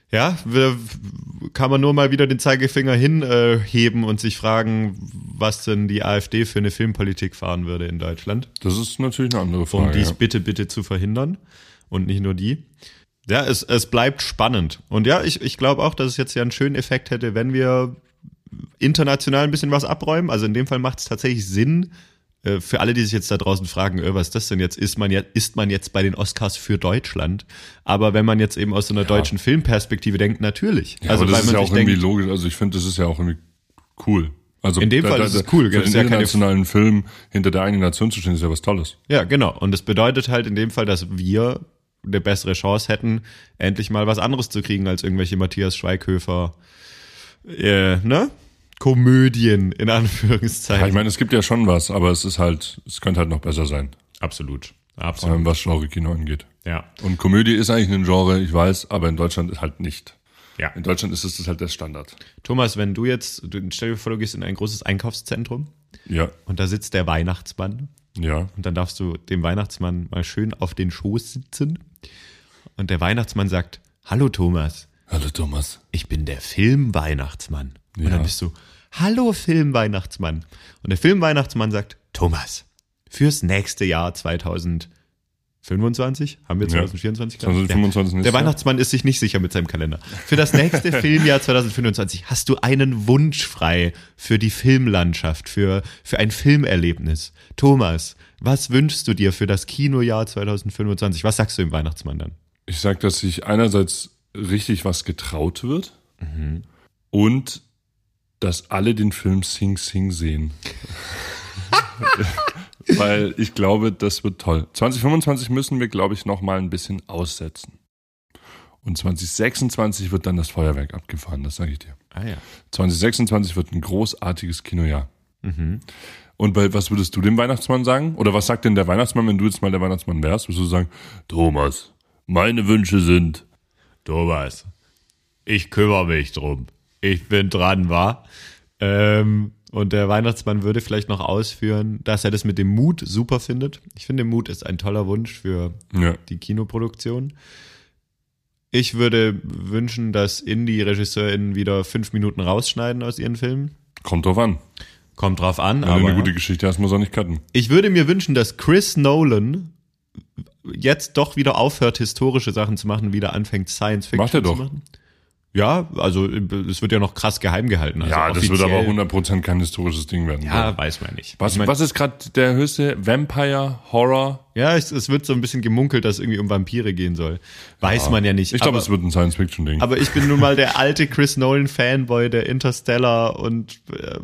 Ja, kann man nur mal wieder den Zeigefinger hinheben und sich fragen, was denn die AfD für eine Filmpolitik fahren würde in Deutschland. Das ist natürlich eine andere Frage. Um dies bitte zu verhindern und nicht nur die. Ja, es bleibt spannend. Und ja, ich glaube auch, dass es jetzt ja einen schönen Effekt hätte, wenn wir international ein bisschen was abräumen. Also in dem Fall macht es tatsächlich Sinn, für alle, die sich jetzt da draußen fragen, was ist das denn jetzt? Ist man jetzt bei den Oscars für Deutschland? Aber wenn man jetzt eben aus so einer deutschen Filmperspektive denkt, natürlich. Ja, also aber das ist ja auch irgendwie logisch. Also ich finde, das ist ja auch irgendwie cool. Also in dem Fall ist es cool. Für den internationalen Film hinter der eigenen Nation zu stehen, ist ja was Tolles. Ja, genau. Und das bedeutet halt in dem Fall, dass wir eine bessere Chance hätten, endlich mal was anderes zu kriegen als irgendwelche Matthias Schweighöfer, Komödien in Anführungszeichen. Ja, ich meine, es gibt ja schon was, aber es könnte halt noch besser sein. Absolut. Vor allem was Genre-Kino angeht. Ja. Und Komödie ist eigentlich ein Genre, ich weiß, aber in Deutschland ist halt nicht. Ja. In Deutschland ist es halt der Standard. Thomas, wenn stell dir vor, du gehst in ein großes Einkaufszentrum. Ja. Und da sitzt der Weihnachtsmann. Ja. Und dann darfst du dem Weihnachtsmann mal schön auf den Schoß sitzen. Und der Weihnachtsmann sagt, hallo Thomas. Hallo Thomas. Ich bin der Filmweihnachtsmann. Ja. Und dann bist du, hallo Filmweihnachtsmann. Und der Filmweihnachtsmann sagt, Thomas, fürs nächste Jahr 2025, haben wir 2024 gerade? 2025 ja. Der Weihnachtsmann ist sich nicht sicher mit seinem Kalender. Für das nächste Filmjahr 2025 hast du einen Wunsch frei für die Filmlandschaft, für ein Filmerlebnis. Thomas, was wünschst du dir für das Kinojahr 2025? Was sagst du dem Weihnachtsmann dann? Ich sag, dass sich einerseits richtig was getraut wird und dass alle den Film Sing Sing sehen. Weil ich glaube, das wird toll. 2025 müssen wir, glaube ich, noch mal ein bisschen aussetzen. Und 2026 wird dann das Feuerwerk abgefahren, das sage ich dir. Ah ja. 2026 wird ein großartiges Kinojahr. Und was würdest du dem Weihnachtsmann sagen? Oder was sagt denn der Weihnachtsmann, wenn du jetzt mal der Weihnachtsmann wärst? Würdest du sagen, Thomas, meine Wünsche sind... Thomas, ich kümmere mich drum. Ich bin dran, wa? Und der Weihnachtsmann würde vielleicht noch ausführen, dass er das mit dem Mut super findet. Ich finde, Mut ist ein toller Wunsch für die Kinoproduktion. Ich würde wünschen, dass Indie-RegisseurInnen wieder 5 Minuten rausschneiden aus ihren Filmen. Kommt drauf an. Kommt drauf an. Wenn du eine gute Geschichte hast, muss auch nicht cutten. Ich würde mir wünschen, dass Chris Nolan jetzt doch wieder aufhört, historische Sachen zu machen, wieder anfängt, Science-Fiction zu machen. Ja, also es wird ja noch krass geheim gehalten. Also ja, das wird aber 100% kein historisches Ding werden. Ja, weiß man nicht. Was ist gerade der höchste Vampire-Horror? Ja, es wird so ein bisschen gemunkelt, dass es irgendwie um Vampire gehen soll. Weiß man ja nicht. Ich glaube, es wird ein Science-Fiction-Ding. Aber ich bin nun mal der alte Chris Nolan-Fanboy, der Interstellar und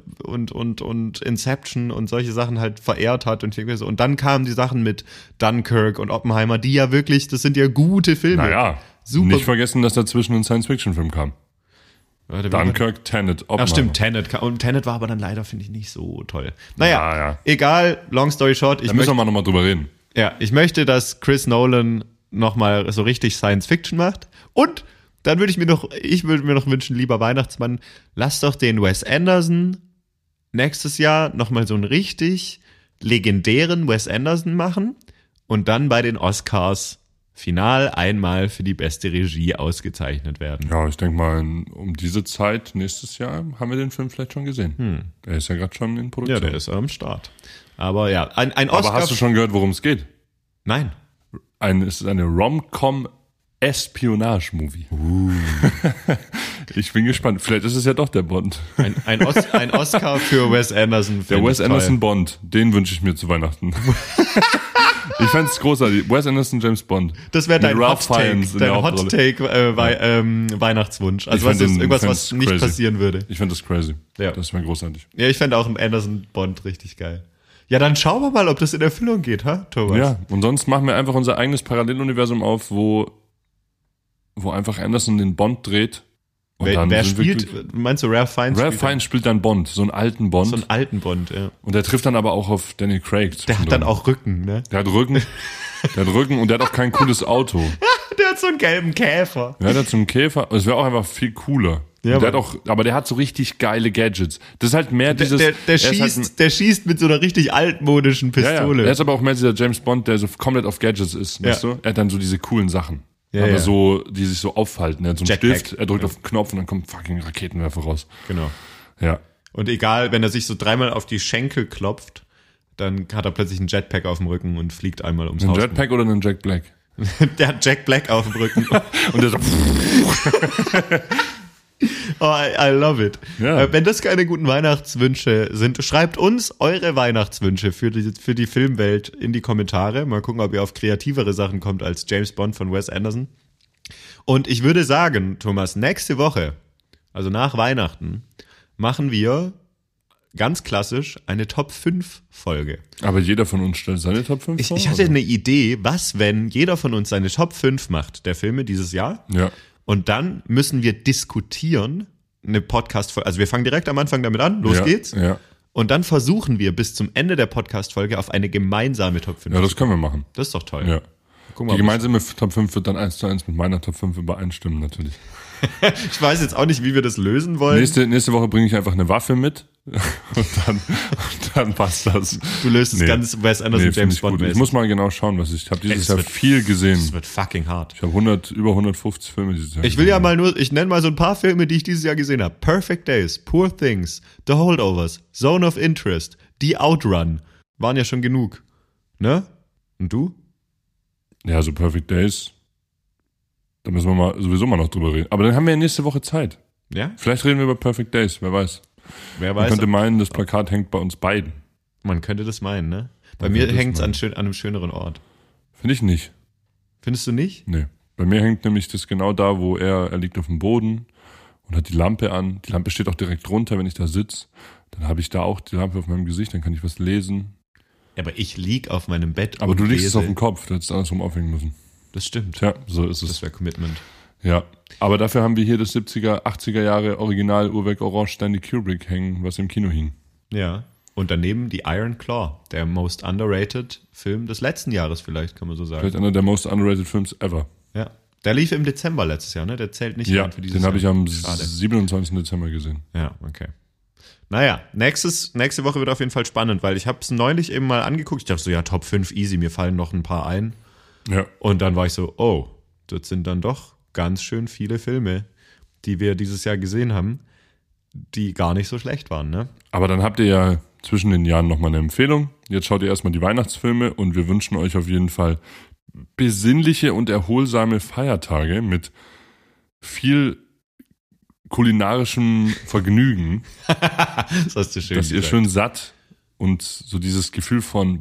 Inception und solche Sachen halt verehrt hat. Und dann kamen die Sachen mit Dunkirk und Oppenheimer, die ja wirklich, das sind ja gute Filme. Naja. Super. Nicht vergessen, dass dazwischen ein Science-Fiction-Film kam. Dunkirk, Tenet, Oppenheimer. Ach stimmt, Tenet. Und Tenet war aber dann leider, finde ich, nicht so toll. Naja, egal, long story short. Da müssen wir nochmal drüber reden. Ja, ich möchte, dass Chris Nolan nochmal so richtig Science-Fiction macht. Und dann würde ich mir noch wünschen, lieber Weihnachtsmann, lass doch den Wes Anderson nächstes Jahr nochmal so einen richtig legendären Wes Anderson machen und dann bei den Oscars final einmal für die beste Regie ausgezeichnet werden. Ja, ich denke mal, um diese Zeit nächstes Jahr haben wir den Film vielleicht schon gesehen. Der ist ja gerade schon in Produktion. Ja, der ist am Start. Aber ja, ein Oscar... Aber hast du schon gehört, worum es geht? Nein. Es ist eine Rom-Com Espionage-Movie. Ich bin gespannt. Vielleicht ist es ja doch der Bond. Ein Oscar für Wes Anderson. Der Wes Anderson Bond, den wünsche ich mir zu Weihnachten. Ich fände es großartig. Wes Anderson, James Bond. Das wäre dein Hot-Take Weihnachtswunsch. Also was ist irgendwas, was nicht crazy. Passieren würde. Ich fände das crazy. Ja. Das wäre großartig. Ja, ich fände auch einen Anderson Bond richtig geil. Ja, dann schauen wir mal, ob das in Erfüllung geht, Thomas? Ja, und sonst machen wir einfach unser eigenes Paralleluniversum auf, wo einfach Anderson den Bond dreht. Und wer spielt, meinst du Ralph Fiennes? Ralph Fiennes spielt dann Bond, so einen alten Bond. So einen alten Bond, ja. Und der trifft dann aber auch auf Daniel Craig. Der hat dann auch Rücken, ne? Der hat Rücken und der hat auch kein cooles Auto. Der hat so einen gelben Käfer. Ja, der hat so einen Käfer. Das wäre auch einfach viel cooler. Ja, aber der hat so richtig geile Gadgets. Das ist halt mehr dieses... Der schießt mit so einer richtig altmodischen Pistole. Ja. Er ist aber auch mehr dieser James Bond, der so komplett auf Gadgets ist, weißt du? Er hat dann so diese coolen Sachen. Ja, aber ja. so, die sich so aufhalten. Er hat so einen Jetpack. Stift, er drückt auf den Knopf und dann kommt fucking Raketenwerfer raus. Genau. Ja. Und egal, wenn er sich so dreimal auf die Schenkel klopft, dann hat er plötzlich einen Jetpack auf dem Rücken und fliegt einmal ums Ein Haus. Jetpack oder ein Jack Black? Der hat Jack Black auf dem Rücken. Und der so, Oh, I love it. Ja. Wenn das keine guten Weihnachtswünsche sind, schreibt uns eure Weihnachtswünsche für die Filmwelt in die Kommentare. Mal gucken, ob ihr auf kreativere Sachen kommt als James Bond von Wes Anderson. Und ich würde sagen, Thomas, nächste Woche, also nach Weihnachten, machen wir ganz klassisch eine Top-5-Folge. aber jeder von uns stellt seine Top 5 vor? Ich hatte oder? eine Idee, was, wenn jeder von uns seine Top 5 macht, der Filme dieses Jahr. Ja. Und dann müssen wir diskutieren, eine Podcast-Folge. Also wir fangen direkt am Anfang damit an, los Ja, geht's. ja. Und dann versuchen wir bis zum Ende der Podcast-Folge auf eine gemeinsame Top 5. Ja, das können wir machen. Das ist doch toll. Ja. Guck Die mal, gemeinsame Top 5 wird dann 1:1 mit meiner Top 5 übereinstimmen, natürlich. ich weiß jetzt auch nicht, wie wir das lösen wollen. Nächste Woche bringe ich einfach eine Waffe mit und dann passt das. Du löst es Nee. ganz Wes Anderson, find James ich gut. Bond Ich mäßig. muss mal genau schauen, was ich habe dieses das Jahr wird- viel gesehen. Das wird fucking hart. Ich habe über 150 Filme dieses Jahr Ich will ja gesehen. ich nenne mal so ein paar Filme, die ich dieses Jahr gesehen habe. Perfect Days, Poor Things, The Holdovers, Zone of Interest, The Outrun. Waren ja schon genug. Ne? Und du? Ja, so Perfect Days. Da müssen wir sowieso mal noch drüber reden. Aber dann haben wir ja nächste Woche Zeit. Ja? Vielleicht reden wir über Perfect Days, wer weiß. Wer Man weiß. könnte meinen, das Plakat hängt bei uns beiden. Man könnte das meinen, ne? Bei Man mir könnte das hängt es meinen. an einem schöneren Ort. Finde ich nicht. Findest du nicht? Nee. Bei mir hängt nämlich das genau da, wo er liegt auf dem Boden und hat die Lampe an. Die Lampe steht auch direkt drunter, wenn ich da sitze. Dann habe ich da auch die Lampe auf meinem Gesicht, dann kann ich was lesen. Ja, aber ich lieg auf meinem Bett. Aber und du liegst es lese. auf dem Kopf, du hättest es andersrum aufhängen müssen. Das stimmt. Tja, so ist Das es. wäre Commitment. Ja. Aber dafür haben wir hier das 70er, 80er Jahre Original Uhrwerk Orange Stanley Kubrick hängen, was im Kino hing. Ja. Und daneben die Iron Claw, der most underrated Film des letzten Jahres vielleicht, kann man so sagen. Vielleicht einer der most underrated Films ever. Ja. Der lief im Dezember letztes Jahr, ne? Der zählt nicht Ja, rein für dieses den habe ich Jahr. am Schade. 27. Dezember gesehen. Ja, okay. Naja, nächste Woche wird auf jeden Fall spannend, weil ich habe es neulich eben mal angeguckt. Ich dachte so, ja, Top 5 easy, mir fallen noch ein paar ein. Ja. Und dann war ich so, oh, das sind dann doch ganz schön viele Filme, die wir dieses Jahr gesehen haben, die gar nicht so schlecht waren, ne? Aber dann habt ihr ja zwischen den Jahren nochmal eine Empfehlung. Jetzt schaut ihr erstmal die Weihnachtsfilme und wir wünschen euch auf jeden Fall besinnliche und erholsame Feiertage mit viel kulinarischem Vergnügen, Das hast du schön dass ihr gesagt. schön satt und so dieses Gefühl von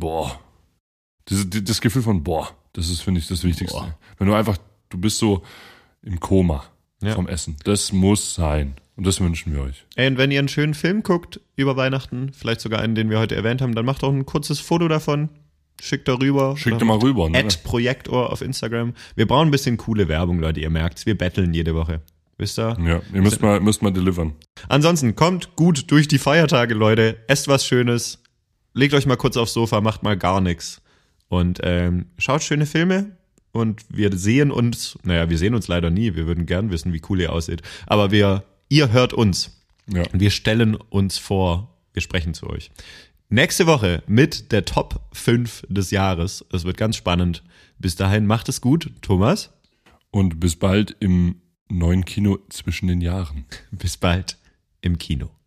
das Gefühl von das ist, finde ich, das Wichtigste. Boah. Wenn du bist so im Koma Ja. vom Essen. Das muss sein. Und das wünschen wir euch. Ey, und wenn ihr einen schönen Film guckt über Weihnachten, vielleicht sogar einen, den wir heute erwähnt haben, dann macht doch ein kurzes Foto davon, schickt darüber. Schickt doch mal rüber, ne? @Projektor auf Instagram. Wir brauchen ein bisschen coole Werbung, Leute, ihr merkt's. Wir betteln jede Woche. Wisst ihr? Ja, ihr müsst mal delivern. Ansonsten kommt gut durch die Feiertage, Leute. Esst was Schönes. Legt euch mal kurz aufs Sofa, macht mal gar nichts. Und schaut schöne Filme. Und wir sehen uns leider nie. Wir würden gern wissen, wie cool ihr aussieht. Aber ihr hört uns. Ja. Und wir stellen uns vor, wir sprechen zu euch. Nächste Woche mit der Top 5 des Jahres. Es wird ganz spannend. Bis dahin, macht es gut, Thomas. Und bis bald im neuen Kino zwischen den Jahren. Bis bald im Kino.